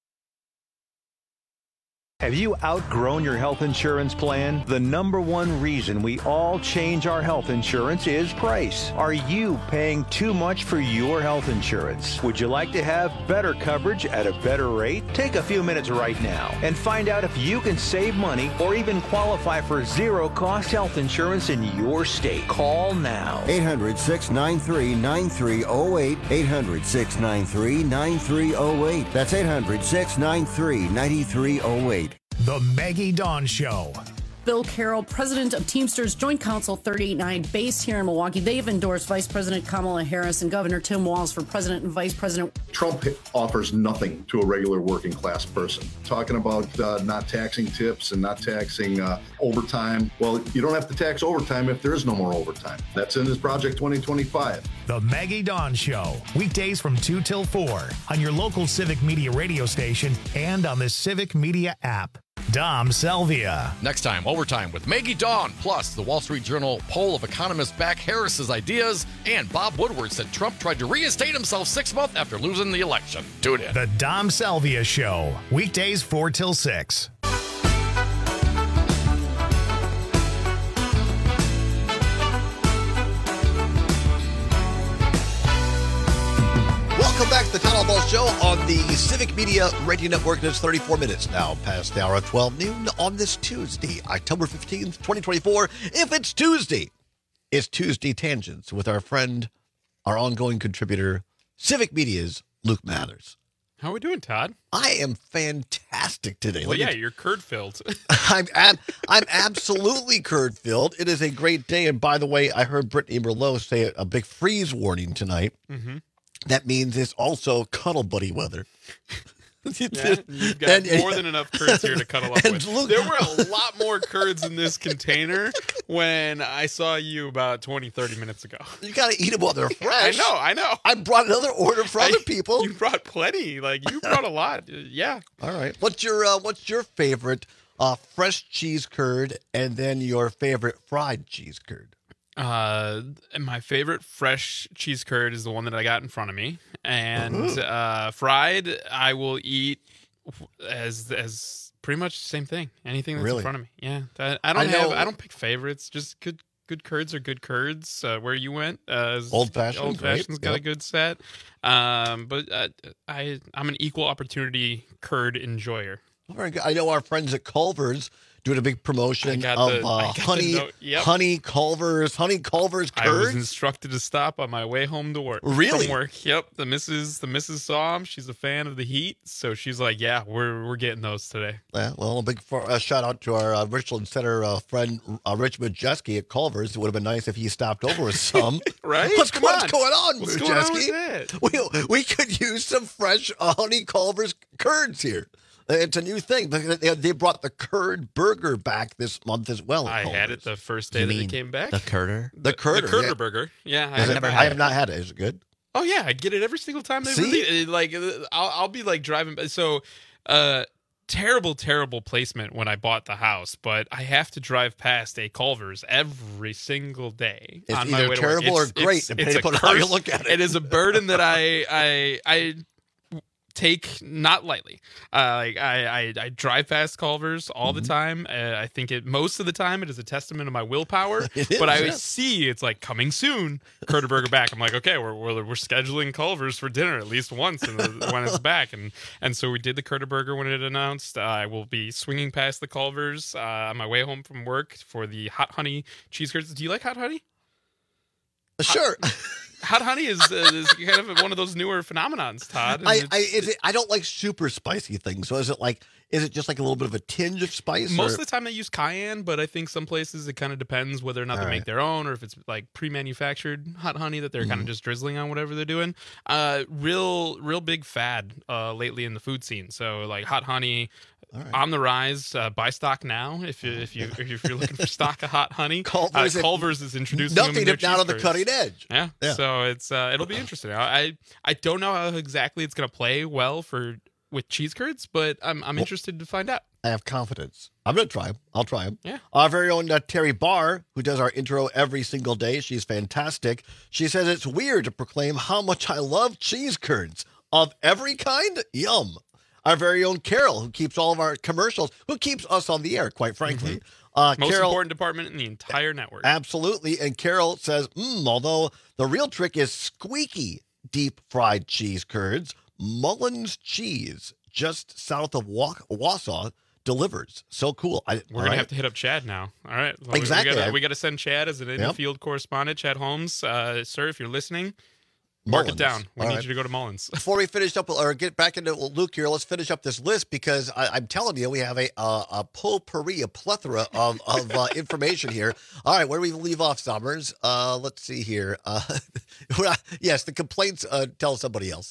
Have you outgrown your health insurance plan? The number one reason we all change our health insurance is price. Are you paying too much for your health insurance? Would you like to have better coverage at a better rate? Take a few minutes right now and find out if you can save money or even qualify for zero-cost health insurance in your state. Call now. eight hundred, six nine three, nine three zero eight. eight hundred, six nine three, nine three zero eight. That's eight hundred, six nine three, nine three zero eight. The Maggie Dawn Show. Bill Carroll, president of Teamsters Joint Council thirty eighty-nine, based here in Milwaukee. They've endorsed Vice President Kamala Harris and Governor Tim Walz for president and vice president. Trump offers nothing to a regular working class person. Talking about uh, not taxing tips and not taxing uh, overtime. Well, you don't have to tax overtime if there is no more overtime. That's in his Project twenty twenty-five. The Maggie Dawn Show. Weekdays from two till four on your local Civic Media radio station and on the Civic Media app. Dom Salvia. Next time, Overtime with Maggie Dawn, plus the Wall Street Journal poll of economists back Harris's ideas, and Bob Woodward said Trump tried to reinstate himself six months after losing the election. Tune in. The Dom Salvia Show. Weekdays four till six. Show on the Civic Media Radio Network. It's thirty-four minutes now past the hour of twelve noon on this Tuesday, October fifteenth, twenty twenty-four. If it's Tuesday, it's Tuesday Tangents with our friend, our ongoing contributor, Civic Media's Luke Mathers. How are we doing, Todd? I am fantastic today. Well, Let yeah, me- you're curd-filled. I'm ab- I'm absolutely curd-filled. It is a great day. And by the way, I heard Brittany Merlot say a big freeze warning tonight. Mm-hmm. That means it's also cuddle buddy weather. Yeah, you've got And- more than enough curds here to cuddle up and with. look- There were a lot more curds in this container when I saw you about twenty, thirty minutes ago. You got to eat them while they're fresh. I know, I know. I brought another order for other I- people. You brought plenty. Like, you brought a lot. Yeah. All right. What's your uh, What's your favorite uh, fresh cheese curd, and then your favorite fried cheese curd? Uh, and my favorite fresh cheese curd is the one that I got in front of me, and Ooh. uh, fried I will eat as as pretty much the same thing. Anything that's Really? in front of me. Yeah, that, I don't I have. know- I don't pick favorites. Just good good curds are good curds. Uh, where you went, uh, is- Old Fashioned, Old Fashioned's right? got Yep. a good set. Um, but uh, I I'm an equal opportunity curd enjoyer. Very good. I know our friends at Culver's doing a big promotion I got of the- I uh, got the honey, note. Yep. honey Culver's, honey Culver's I was curds. instructed to stop on my way home to work. Really? From work. Yep. The missus the missus saw him. She's a fan of the heat, so she's like, "Yeah, we're we're getting those today." Yeah, well, a big for, uh, shout out to our uh, Richland Center uh, friend uh, Rich Majeski at Culver's. It would have been nice if he stopped over with some. Right? What's, Come what's on. going on, What's going on with Majeski? We, we could use some fresh uh, honey Culver's curds here. It's a new thing. They, they brought the curd burger back this month as well. I had it the first day You that mean it came back. the curder? The curder, The curder yeah. burger. Yeah, Is I it- never I had have it. not had it. Is it good? Oh yeah, I get it every single time they See? release it. Like I'll, I'll be like driving. So, uh, terrible, terrible placement when I bought the house, but I have to drive past a Culver's every single day It's on my either way to work. terrible or It's- great, it's- depending it's a upon how you curse. look at it. It is a burden that I I I. take not lightly. Uh, like I, I, I drive past Culver's all Mm-hmm. the time. Uh, I think it most of the time it is a testament of my willpower. It is, but I yeah. see it's like coming soon. Curder Burger back. I'm like, okay, we're, we're we're scheduling Culver's for dinner at least once in the, when it's back. And and so we did the Curder Burger when it announced. Uh, I will be swinging past the Culver's uh, on my way home from work for the hot honey cheese curds. Do you like hot honey? Sure. Hot honey is, uh, is kind of one of those newer phenomenons, Todd. and I it's- I, is it, I don't like super spicy things. So is it like is it just like a little bit of a tinge of spice? Most or- of the time they use cayenne, but I think some places it kind of depends whether or not All they right. make their own or if it's like pre-manufactured hot honey that they're kind Mm-hmm. of just drizzling on whatever they're doing. Uh, real, real big fad uh, lately in the food scene. So like hot honey. On the rise. Uh, buy stock now if you if you if you're looking for stock of hot honey. Culver's uh, is- Culver's is introducing them nothing in their if not on the cheese cutting curds. edge. Yeah. Yeah. So it's uh, it'll be interesting. I I, I don't know how exactly it's going to play well for with cheese curds, but I'm I'm Well- interested to find out. I have confidence. I'm going to try them. I'll try them. Yeah. Our very own uh, Terry Barr, who does our intro every single day. She's fantastic. She says it's weird to proclaim how much I love cheese curds of every kind. Yum. Our very own Carol, who keeps all of our commercials, who keeps us on the air, quite frankly. Uh, Most Carol, important department in the entire network. absolutely. And Carol says, mm, although the real trick is squeaky deep fried cheese curds, Mullins Cheese, just south of Wa- Wausau, delivers. So cool. I, We're all gonna right. have to hit up Chad now. All right, Well, we- Exactly. We gotta, I- we gotta send Chad as an Yep. in-field correspondent. Chad Holmes, uh, sir, if you're listening, mark it Mullins. down. We All need right. you to go to Mullins. Before we finish up or get back into Luke here, let's finish up this list because I, I'm telling you, we have a uh, a potpourri, a plethora of, of uh, information here. All right, where do we leave off, Summers? Uh, let's see here. Uh, yes, the complaints uh, tell somebody else.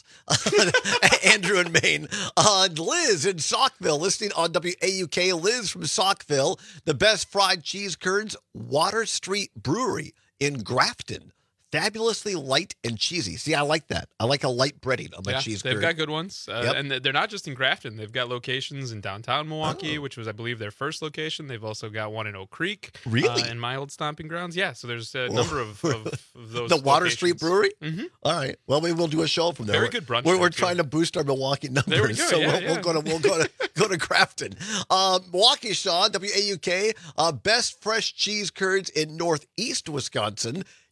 Andrew in Maine. Uh, Liz in Saukville, listening on W A U K. Liz from Saukville, the best fried cheese curds, Water Street Brewery in Grafton. Fabulously light and cheesy. See, I like that. I like a light breading on my yeah, cheese they've curd. got good ones, uh, Yep. and they're not just in Grafton. They've got locations in downtown Milwaukee, Oh. which was, I believe, their first location. They've also got one in Oak Creek, Really? uh, in my old stomping grounds. Yeah, so there's a Whoa. number of, of, of those. the Water Street Brewery? Mm-hmm. All right. Well, maybe we'll do a show from there. Very We're- good brunch We're, there, we're too. trying to boost our Milwaukee numbers, There we go, so yeah, we'll, yeah. we'll go to we'll go to go to Grafton. Uh, Milwaukee, Shaw, W A U K, uh, best fresh cheese curds in Northeast Wisconsin.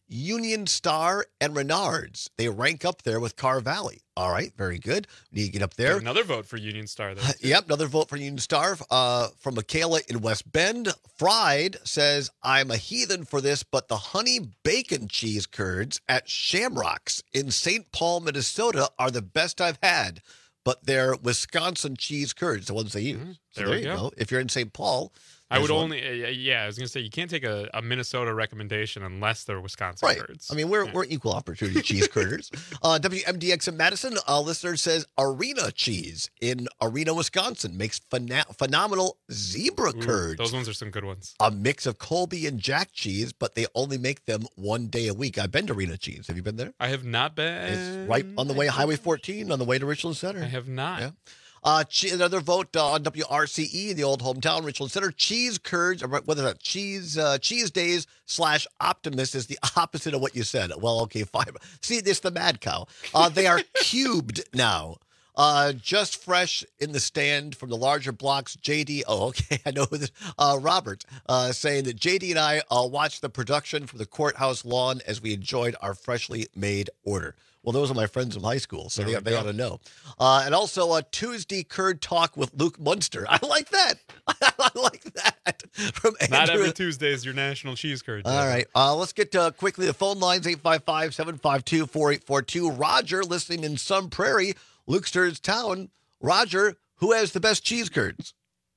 Union Star, and Renards. They rank up there with Car Valley. All right, very good. We need to get up there. Got another vote for Union Star there. too. Yep, another vote for Union Star uh, from Michaela in West Bend. Fried says, I'm a heathen for this, but the honey bacon cheese curds at Shamrocks in Saint Paul, Minnesota are the best I've had. But they're Wisconsin cheese curds, the ones they use. Mm, so there there we you go. go. If you're in Saint Paul. I would there's one. only, uh, yeah, I was going to say, you can't take a, a Minnesota recommendation unless they're Wisconsin Right. curds. I mean, we're Yeah. we're equal opportunity cheese curders. Uh, W M D X in Madison, a listener says Arena Cheese in Arena, Wisconsin makes phena- phenomenal zebra Ooh, curds. Those ones are some good ones. A mix of Colby and Jack cheese, but they only make them one day a week. I've been to Arena Cheese. Have you been there? I have not been. It's right on the way, Highway fourteen, on the way to Richland Center. I have not. Yeah. Uh, che- another vote uh, on W R C E, the old hometown, Richland Center. Cheese curds, or whether it's cheese, uh, cheese days slash Optimist is the opposite of what you said. Well, okay, fine. See, this the mad cow. Uh, they are cubed now. Uh, just fresh in the stand from the larger blocks. J D, oh, okay, I know who this. Uh, Robert uh, saying that J D and I uh, watched the production from the courthouse lawn as we enjoyed our freshly made order. Well, those are my friends from high school, so they, they ought to know. Uh, and also a Tuesday Curd Talk with Luke Munster. I like that. I like that. From Not Andrew. every Tuesday is your national cheese curd. All right. Uh, let's get uh, quickly the phone lines, eight five five, seven five two, four eight four two. Roger, listening in Sun Prairie, Lukesters Town. Roger, who has the best cheese curds?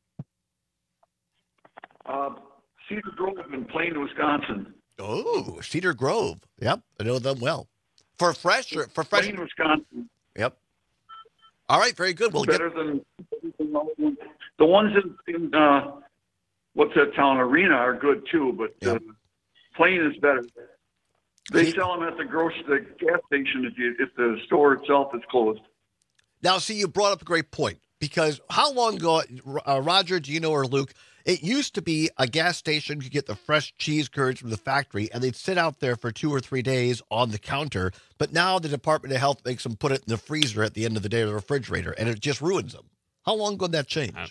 Uh, Cedar Grove in Plain, Wisconsin. Oh, Cedar Grove. Yep, I know them well. For fresh or for fresh? Plain, Wisconsin. Yep. All right, very good. We'll better get... than the ones in, in uh, what's that town? Arena are good too, but Yep. uh, Plain is better. They sell them at the grocery, the gas station if you if the store itself is closed. Now, see, you brought up a great point because how long ago, uh, Roger, do you know, or Luke, it used to be a gas station could get the fresh cheese curds from the factory and they'd sit out there for two or three days on the counter. But now the Department of Health makes them put it in the freezer at the end of the day or the refrigerator, and it just ruins them. How long ago did that change? I,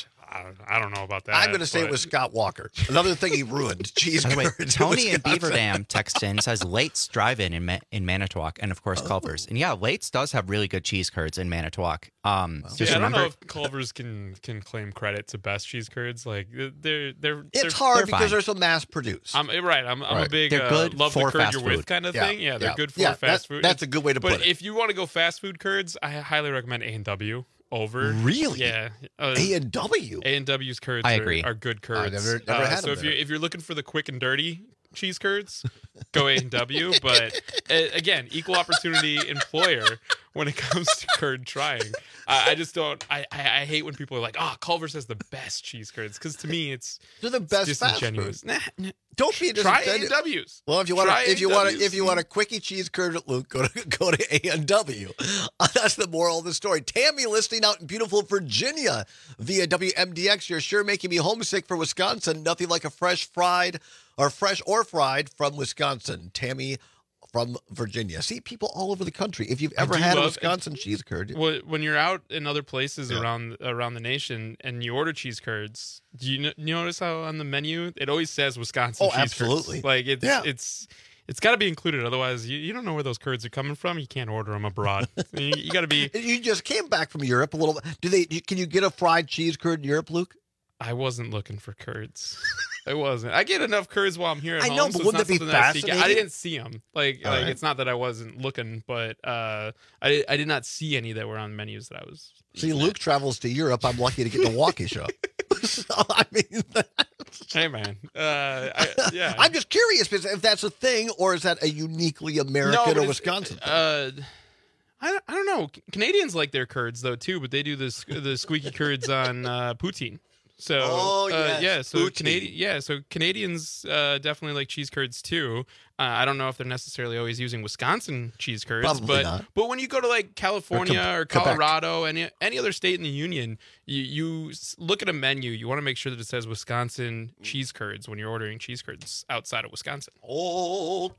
I don't know about that. I'm going to say it but- was Scott Walker. Another thing he ruined, cheese By the way, curds. Tony in Wisconsin. Beaver Dam texts in, says Late's Drive-In in, Ma- in Manitowoc, and of course Culver's. And yeah, Late's does have really good cheese curds in Manitowoc. Um, Yeah, just I don't remember, know if Culver's can can claim credit to best cheese curds. Like they're they're It's they're, hard they're because fine. they're so mass produced. I'm right. I'm, I'm a Right. big They're uh, good love the for curd fast you're with food. kind of Yeah, thing. Yeah, they're yeah. good for Yeah, fast that's- food. that's a good way to but put it. if you want to go fast food curds, I highly recommend A and W over. Really? Yeah. Uh, A and W. A and W's curds I are, agree. are good curds. never- never Uh, had so them if you there. if you're looking for the quick and dirty cheese curds, go A and W. But uh, again, equal opportunity employer when it comes to curd trying. I, I just don't. I, I I hate when people are like, "Oh, Culver's has the best cheese curds," because to me, it's They're the best it's fast disingenuous. food. Nah, nah. Don't be Try A disingenuous. and W's. Well, if you want Try to, if you want to, A and W's. if you want a quickie cheese curd at Luke, go to go to A and W. That's the moral of the story. Tammy listening out in beautiful Virginia via W M D X. You're sure making me homesick for Wisconsin. Nothing like a fresh fried or fresh or fried from Wisconsin. Tammy from Virginia. See, people all over the country. If you've I ever do had a love- Wisconsin cheese curd, Well, when you're out in other places Yeah. around around the nation and you order cheese curds, do you, n- you notice how on the menu it always says Wisconsin Oh, cheese absolutely. curds? Like it's Yeah. it's it's got to be included. Otherwise, you, you don't know where those curds are coming from. You can't order them abroad. you you got to be. you just came back from Europe a little. Do they? Can you get a fried cheese curd in Europe, Luke? I wasn't looking for curds. I wasn't. I get enough curds while I'm here at I home. know, so but it's wouldn't not it be something that I seek out. I fascinating? didn't see them. Like, All like right. it's not that I wasn't looking, but uh, I I did not see any that were on menus that I was. See, Luke travels to Europe. I'm lucky to get to Waukesha. So, I mean, Hey man, uh, I, yeah. I'm just curious because if that's a thing, or is that a uniquely American but or it's- Wisconsin thing? Uh, I don't, I don't know. Canadians like their curds though too, but they do the sq- the squeaky curds on uh, poutine. So Oh, uh, yes, yeah, so poutine. Canadian yeah, so Canadians uh, definitely like cheese curds too. Uh, I don't know if they're necessarily always using Wisconsin cheese curds, Probably but not. but when you go to like California Or or, Quebec. Colorado, any any other state in the union, you you s- look at a menu. You want to make sure that it says Wisconsin cheese curds when you're ordering cheese curds outside of Wisconsin. Oh,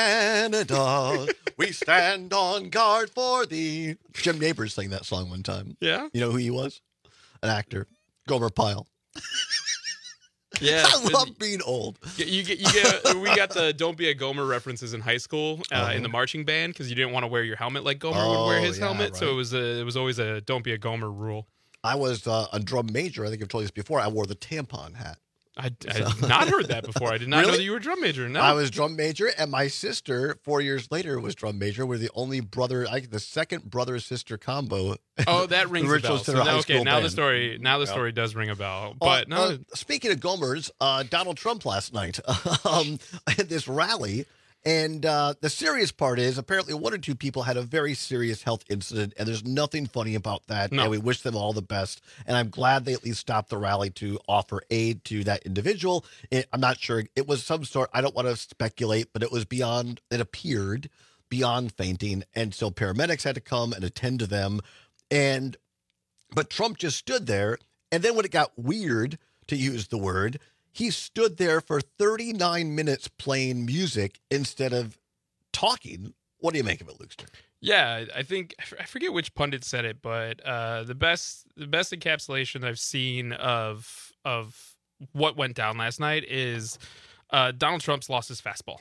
Canada, we stand on guard for thee. Jim Neighbors sang that song one time. Yeah, You know who he was? An actor, Gomer Pyle. Yeah, I love being old. You get, you get. We got the "Don't be a Gomer" references in high school uh, Oh. in the marching band because you didn't want to wear your helmet like Gomer Oh, would wear his yeah, helmet. So right. it was a, it was always a "Don't be a Gomer" rule. I was uh, a drum major. I think I've told you this before. I wore the tampon hat. I, I had not heard that before. I did not know Really? that you were a drum major. No, I was drum major, and my sister, four years later, was drum major. We're the only brother, I think the second brother-sister combo. Oh, that rings a Richland bell. So Center now, High okay, School now the band. story. Now the Yeah. story does ring a bell. But Uh, no, uh, speaking of Gomers, uh, Donald Trump last night um, at this rally, and uh, the serious part is apparently one or two people had a very serious health incident, and there's nothing funny about that. No. And we wish them all the best. And I'm glad they at least stopped the rally to offer aid to that individual. It, I'm not sure it was some sort. I don't want to speculate, but it was beyond. It appeared beyond fainting, and so paramedics had to come and attend to them. And but Trump just stood there, and then when it got weird, to use the word, he stood there for thirty-nine minutes playing music instead of talking. What do you make of it, Lukester? yeah, I think I f- I forget which pundit said it, but uh, the best the best encapsulation I've seen of of what went down last night is uh, Donald Trump's lost his fastball.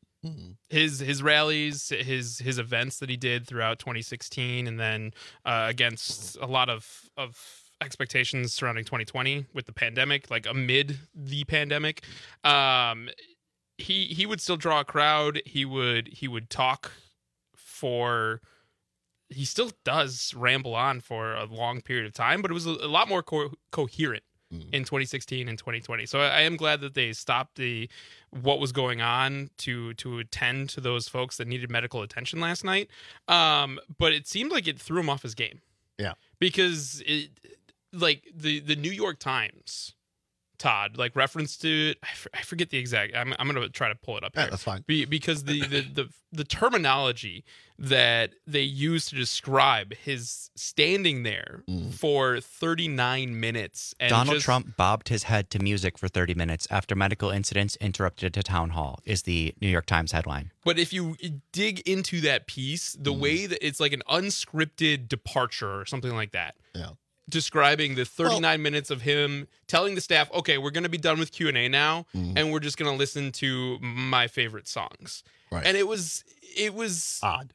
His his rallies, his his events that he did throughout twenty sixteen, and then uh, against a lot of of expectations surrounding twenty twenty with the pandemic, like amid the pandemic, um, he he would still draw a crowd. He would he would talk for. He still does ramble on for a long period of time, but it was a, a lot more co- coherent in twenty sixteen and twenty twenty. So I, I am glad that they stopped the what was going on to to attend to those folks that needed medical attention last night. Um, but it seemed like it threw him off his game. Yeah. Because it, like the the New York Times, Todd, like reference to I, f- I forget the exact. I'm I'm gonna try to pull it up. Yeah, here. that's fine. Be, because the, the the the terminology that they use to describe his standing there for thirty-nine minutes and Donald just, Trump bobbed his head to music for thirty minutes after medical incidents interrupted a town hall, is the New York Times headline. But if you dig into that piece, the way that it's like an unscripted departure or something like that. Yeah. Describing the thirty-nine minutes of him telling the staff, okay, we're going to be done with Q and A now, Mhm. and we're just going to listen to my favorite songs. Right. And it was, it was odd.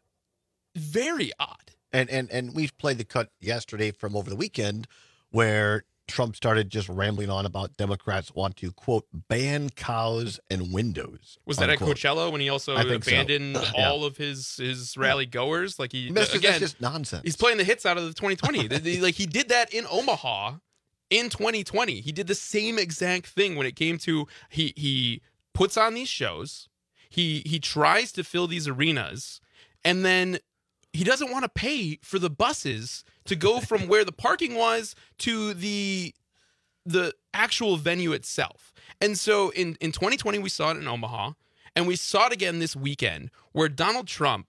Very odd. And and and we played the cut yesterday from over the weekend where Trump started just rambling on about Democrats want to, quote, ban cows and windows. Was that unquote. at Coachella when he also I think so. abandoned Yeah. all of his his rally goers? Like he That's just- again, that's just nonsense. He's playing the hits out of the twenty twenty. The- the- like he did that in Omaha in twenty twenty. He did the same exact thing when it came to he he puts on these shows. He he tries to fill these arenas, and then he doesn't want to pay for the buses to go from where the parking was to the the actual venue itself. And so in, in twenty twenty, we saw it in Omaha, and we saw it again this weekend where Donald Trump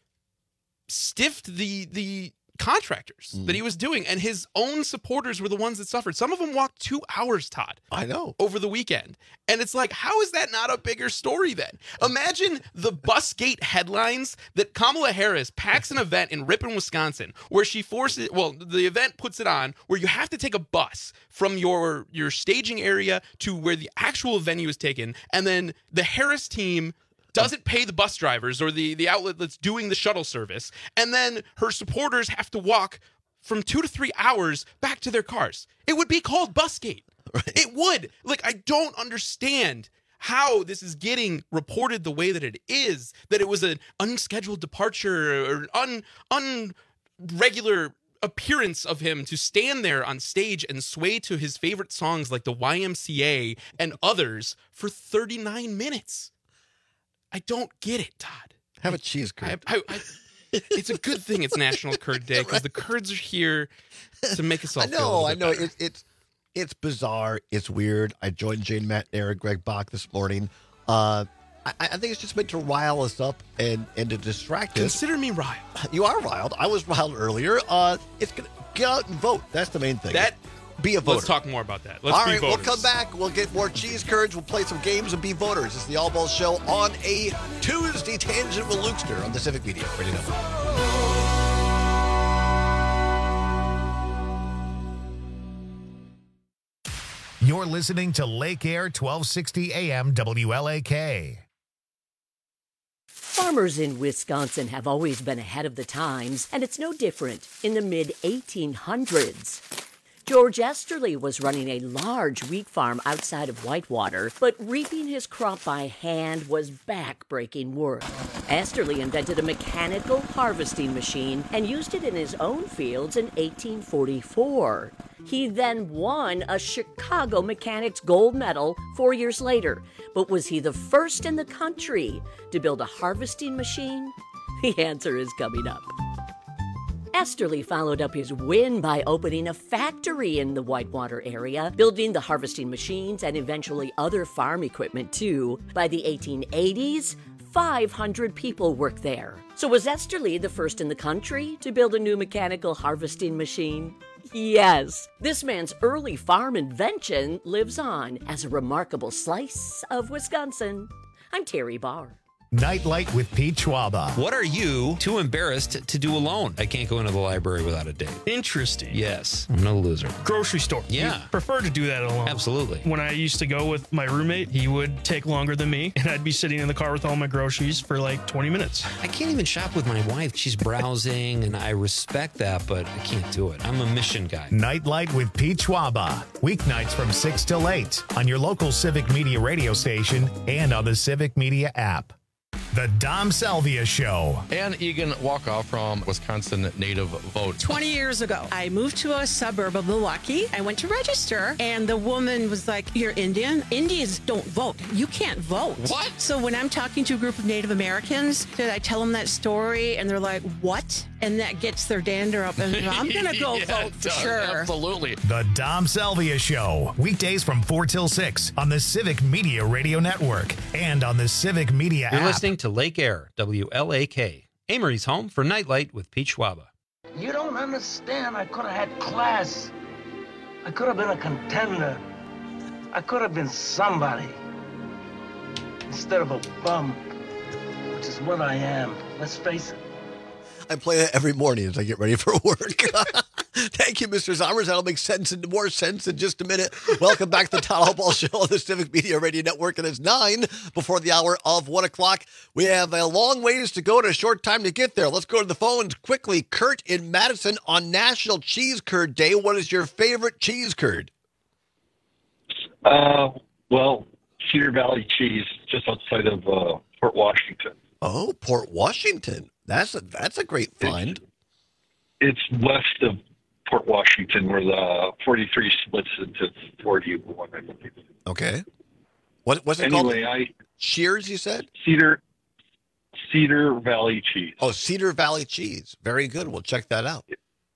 stiffed the the contractors that he was doing, and his own supporters were the ones that suffered. Some of them walked two hours, Todd. I know. Over the weekend. And it's like, how is that not a bigger story then? Imagine the Busgate headlines that Kamala Harris packs an event in Ripon, Wisconsin, where she forces, well, the event puts it on where you have to take a bus from your your staging area to where the actual venue is taken, and then the Harris team doesn't pay the bus drivers or the, the outlet that's doing the shuttle service, and then her supporters have to walk from two to three hours back to their cars. It would be called Busgate. It would. Like, I don't understand how this is getting reported the way that it is, that it was an unscheduled departure or un unregular appearance of him to stand there on stage and sway to his favorite songs like the Y M C A and others for thirty-nine minutes. I don't get it, Todd. Have a cheese curd. I, I, I, it's a good thing it's National Curd Day because the curds are here to make us all I feel a know, little I bit know. better. It's it's it's bizarre. It's weird. I joined Jane Matt and Eric Greg Bach this morning. Uh, I, I think it's just meant to rile us up and, and to distract us. Consider me riled. You are riled. I was riled earlier. Uh, it's gonna get out and vote. That's the main thing. That be a voter. Let's talk more about that. Let's All be right, voters. we'll come back. We'll get more cheese curds. We'll play some games and be voters. It's the All Balls Show on a Tuesday Tangent with Lukester on the Civic Media. Ready to go. You're listening to Lake Air twelve sixty A M W L A K. Farmers in Wisconsin have always been ahead of the times, and it's no different in the mid eighteen hundreds. George Esterly was running a large wheat farm outside of Whitewater, but reaping his crop by hand was back-breaking work. Esterly invented a mechanical harvesting machine and used it in his own fields in eighteen forty-four. He then won a Chicago Mechanics Gold Medal four years later. But was he the first in the country to build a harvesting machine? The answer is coming up. Esterly followed up his win by opening a factory in the Whitewater area, building the harvesting machines and eventually other farm equipment too. By the eighteen eighties, five hundred people worked there. So was Esterly the first in the country to build a new mechanical harvesting machine? Yes. This man's early farm invention lives on as a remarkable slice of Wisconsin. I'm Terry Barr. Nightlight with Pete Schwaba. What are you too embarrassed to do alone? I can't go into the library without a date. Interesting. Yes, I'm no loser. Grocery store. Yeah. You prefer to do that alone. Absolutely. When I used to go with my roommate, he would take longer than me, and I'd be sitting in the car with all my groceries for like twenty minutes. I can't even shop with my wife. She's browsing, and I respect that, but I can't do it. I'm a mission guy. Nightlight with Pete Schwaba. Weeknights from six till eight on your local Civic Media radio station and on the Civic Media app. The Dom Salvia Show. Ann Egan Walkoff from Wisconsin Native Vote. twenty years ago, I moved to a suburb of Milwaukee. I went to register, and the woman was like, "You're Indian? Indians don't vote. You can't vote." What? So when I'm talking to a group of Native Americans, did I tell them that story, and they're like, "What?" And that gets their dander up, and I'm going to go Yeah, vote it for does. sure. Absolutely. The Dom Salvia Show. Weekdays from four till six on the Civic Media Radio Network and on the Civic Media You're app. listening to Lake Air, W L A K. Amory's home for Nightlight with Pete Schwaba. You don't understand. I could have had class. I could have been a contender. I could have been somebody. Instead of a bum, which is what I am. Let's face it. I play that every morning as I get ready for work. Thank you, Mister Zommers. That'll make sense and more sense in just a minute. Welcome back to the Todd Hopewell Show on the Civic Media Radio Network. And it's nine before the hour of one o'clock. We have a long ways to go and a short time to get there. Let's go to the phones quickly. Kurt in Madison on National Cheese Curd Day. What is your favorite cheese curd? Uh, well, Cedar Valley Cheese, just outside of uh, Port Washington. Oh, Port Washington. That's a, that's a great find. It's, it's west of Port Washington, where the forty-three splits into forty-one, I believe. Okay. What, what's it anyway, called? I Shears, you said? Cedar Cedar Valley Cheese. Oh, Cedar Valley Cheese. Very good. We'll check that out.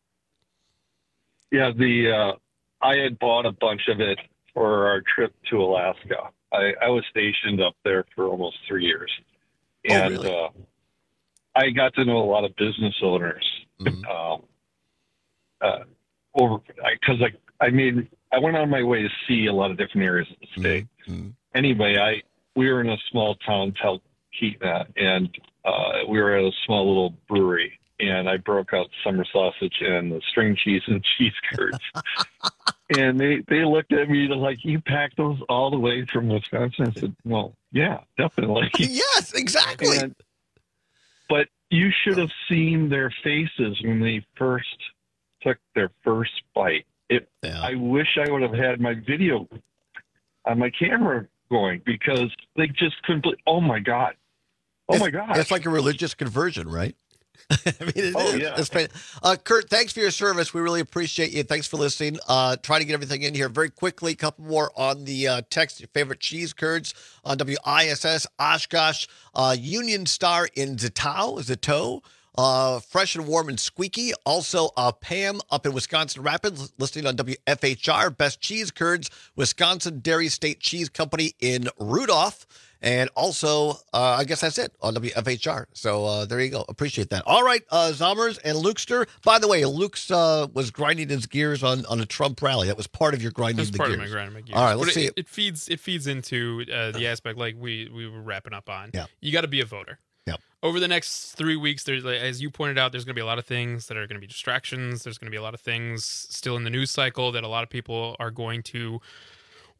Yeah, the uh, I had bought a bunch of it for our trip to Alaska. I, I was stationed up there for almost three years. And oh, really? uh, I got to know a lot of business owners. Mm-hmm. Um, uh, over because I, I made I went on my way to see a lot of different areas of the state. Mm-hmm. Anyway, I we were in a small town, Talkeetna, and uh, we were at a small little brewery, and I broke out summer sausage and the string cheese and cheese curds. And they, they looked at me like, "You packed those all the way from Wisconsin?" I said, "Well, yeah, definitely." Yes, exactly. And, but you should have seen their faces when they first took their first bite. It. Yeah. I wish I would have had my video on my camera going, because they just couldn't believe. Oh my God! Oh it's, my God! It's like a religious conversion, right? I mean, it oh, is. yeah. It's fan- uh, Kurt, thanks for your service. We really appreciate you. Thanks for listening. Uh, try to get everything in here very quickly. A couple more on the uh, text. Your favorite cheese curds on W I S S, Oshkosh, uh, Union Star in Zatow, Zatow, uh, Fresh and Warm and Squeaky. Also, uh, Pam up in Wisconsin Rapids, listening on W F H R, Best Cheese Curds, Wisconsin Dairy State Cheese Company in Rudolph. And also, uh, I guess that's it on W F H R. So uh, there you go. Appreciate that. All right, uh, Zommers and Lukester. By the way, Luke's uh, was grinding his gears on, on a Trump rally. That was part of your grinding That's the part gears. of my grinding my gears. All right, let's but see. It, it feeds it feeds into uh, the aspect like we we were wrapping up on. Yeah. You got to be a voter. Yep. Over the next three weeks, there's like, as you pointed out, there's going to be a lot of things that are going to be distractions. There's going to be a lot of things still in the news cycle that a lot of people are going to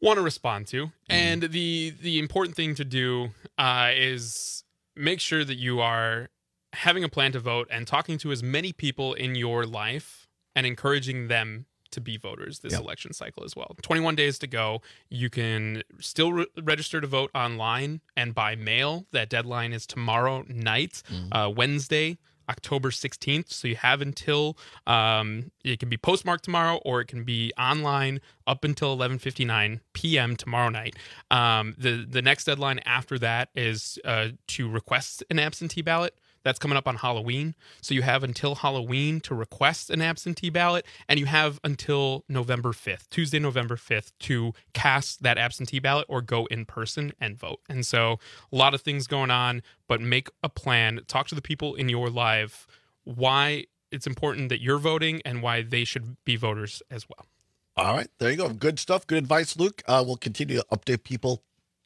want to respond to. And the the important thing to do uh, is make sure that you are having a plan to vote and talking to as many people in your life and encouraging them to be voters this Yep. election cycle as well. twenty-one days to go. You can still re- register to vote online and by mail. That deadline is tomorrow night, Mm-hmm. uh, Wednesday, October sixteenth. So you have until, um, it can be postmarked tomorrow or it can be online up until eleven fifty-nine p.m. tomorrow night. Um, the, the next deadline after that is uh, to request an absentee ballot. That's coming up on Halloween. So you have until Halloween to request an absentee ballot, and you have until November fifth, Tuesday, November fifth, to cast that absentee ballot or go in person and vote. And so a lot of things going on, but make a plan. Talk to the people in your life why it's important that you're voting and why they should be voters as well. All right, there you go. Good stuff. Good advice, Luke. Uh, we'll continue to update people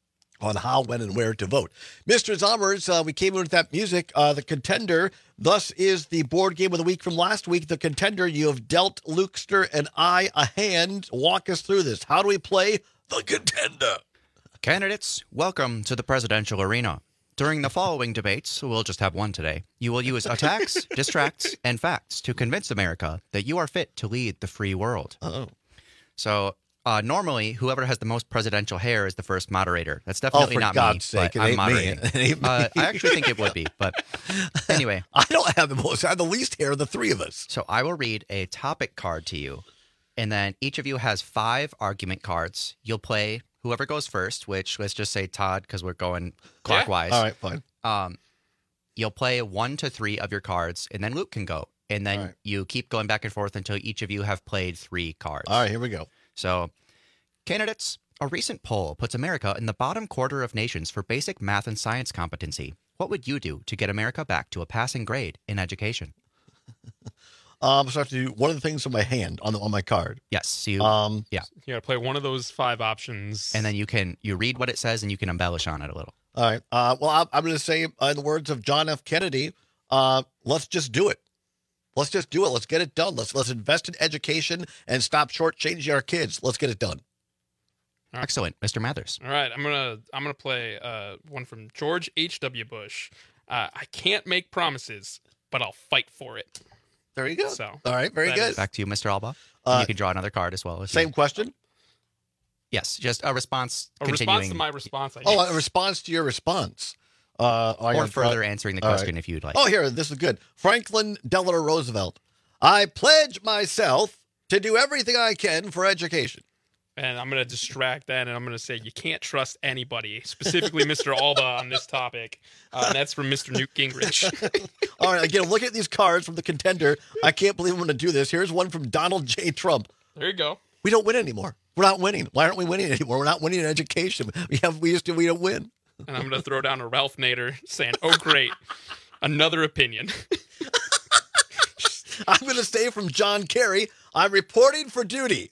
on how, when, and where to vote. Mister Zommers, uh, we came in with that music. Uh, the Contender, thus is the board game of the week from last week. The Contender, you have dealt Lukester and I a hand. Walk us through this. How do we play the Contender? Candidates, welcome to the presidential arena. During the following debates, we'll just have one today, you will use attacks, distracts, and facts to convince America that you are fit to lead the free world. Oh. So, uh, normally, whoever has the most presidential hair is the first moderator. That's definitely oh, for not God's me, sake, but it I'm ain't moderating. me. It ain't me. Uh, I actually think it would be, but anyway. I don't have the most. I have the least hair of the three of us. So I will read a topic card to you, and then each of you has five argument cards. You'll play whoever goes first, which let's just say Todd, because we're going clockwise. All right, fine. Um, you'll play one to three of your cards, and then Luke can go. And then right. you keep going back and forth until each of you have played three cards. All right, here we go. So, candidates, a recent poll puts America in the bottom quarter of nations for basic math and science competency. What would you do to get America back to a passing grade in education? Um, so I have to do one of the things on my hand, on the, on my card. Yes. You, um, yeah. You got to play one of those five options. And then you can you read what it says and you can embellish on it a little. All right. Uh, well, I'm, I'm going to say, uh, in the words of John F. Kennedy, uh, let's just do it. Let's just do it. Let's get it done. Let's let's invest in education and stop shortchanging our kids. Let's get it done. Right. Excellent, Mister Mathers. All right, I'm gonna I'm gonna play uh, one from George H W. Bush. Uh, I can't make promises, but I'll fight for it. There you go. So, all right, very good. Back to you, Mister Alba. Uh, you can draw another card as well. Same you... question. Yes, just a response. A continuing... response to my response. I oh, guess. a response to your response. Uh, or further answering the question right. if you'd like. Oh, here, this is good. Franklin Delano Roosevelt. I pledge myself to do everything I can for education. And I'm going to distract that, and I'm going to say you can't trust anybody, specifically Mister Alba on this topic. Uh, and that's from Mister Newt Gingrich. All right, again, look at these cards from the Contender. I can't believe I'm going to do this. Here's one from Donald J. Trump. There you go. We don't win anymore. We're not winning. Why aren't we winning anymore? We're not winning in education. We have we used to we don't win. And I'm going to throw down a Ralph Nader saying, "Oh, great, another opinion." I'm going to say from John Kerry, I'm reporting for duty.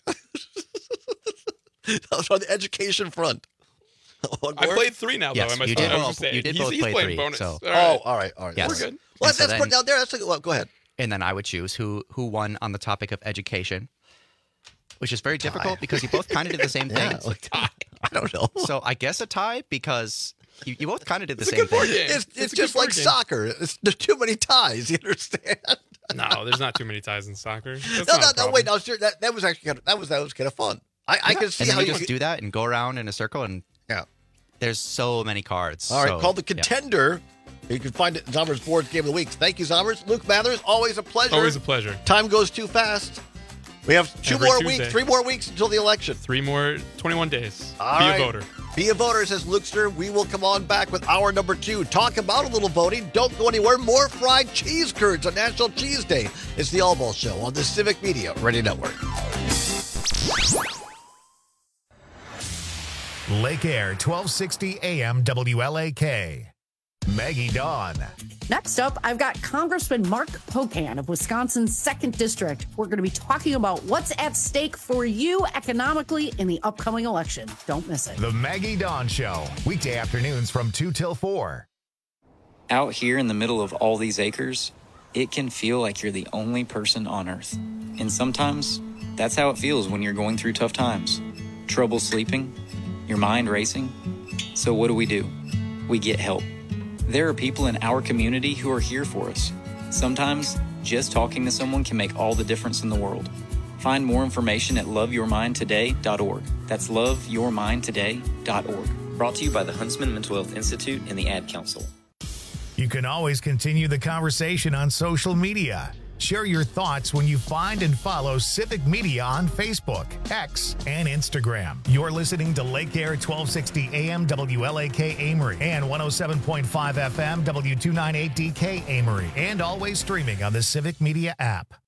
That was on the education front. I played three now, yes, though. You did, I both, you did he's, both he's play playing three. bonus. So. All right. Oh, all right, all right. Yes. We're good. Well, let's, so let's then, put it down there. That's a, well, go ahead. And then I would choose who who won on the topic of education, which is very tie. difficult because you both kind of did the same Yeah, thing. like, I don't know. So I guess a tie because you, you both kind of did the It's a same good board thing. game. It's, It's it's a just good board like game. soccer. It's, there's too many ties. You understand? No, there's not too many ties in soccer. That's no, not a no, no. Wait, problem. no. That, that was actually kind of, that was that was kind of fun. I, I can see And then how you you just could, do that and go around in a circle and yeah. there's so many cards. All right, so, called the yeah. Contender. You can find it in Zommers Board Game of the Week. Thank you, Zommers. Luke Mathers, always a pleasure. Always a pleasure. Time goes too fast. We have two Every more Tuesday. weeks, three more weeks until the election. Three more, twenty-one days. All Be right. a voter. Be a voter, says Lukester. We will come on back with hour number two. Talk about a little voting. Don't go anywhere. More fried cheese curds on National Cheese Day. It's the All Ball Show on the Civic Media Radio Network. Lake Air, twelve sixty A M W L A K. Maggie Dawn. Next up, I've got Congressman Mark Pocan of Wisconsin's second District. We're going to be talking about what's at stake for you economically in the upcoming election. Don't miss it. The Maggie Dawn Show. Weekday afternoons from two till four. Out here in the middle of all these acres, it can feel like you're the only person on Earth. And sometimes, that's how it feels when you're going through tough times. Trouble sleeping? Your mind racing? So what do we do? We get help. There are people in our community who are here for us. Sometimes, just talking to someone can make all the difference in the world. Find more information at love your mind today dot org. That's love your mind today dot org. Brought to you by the Huntsman Mental Health Institute and the Ad Council. You can always continue the conversation on social media. Share your thoughts when you find and follow Civic Media on Facebook, X, and Instagram. You're listening to Lake Air twelve sixty A M W L A K Amory and one oh seven point five F M W two ninety-eight D K Amory, and always streaming on the Civic Media app.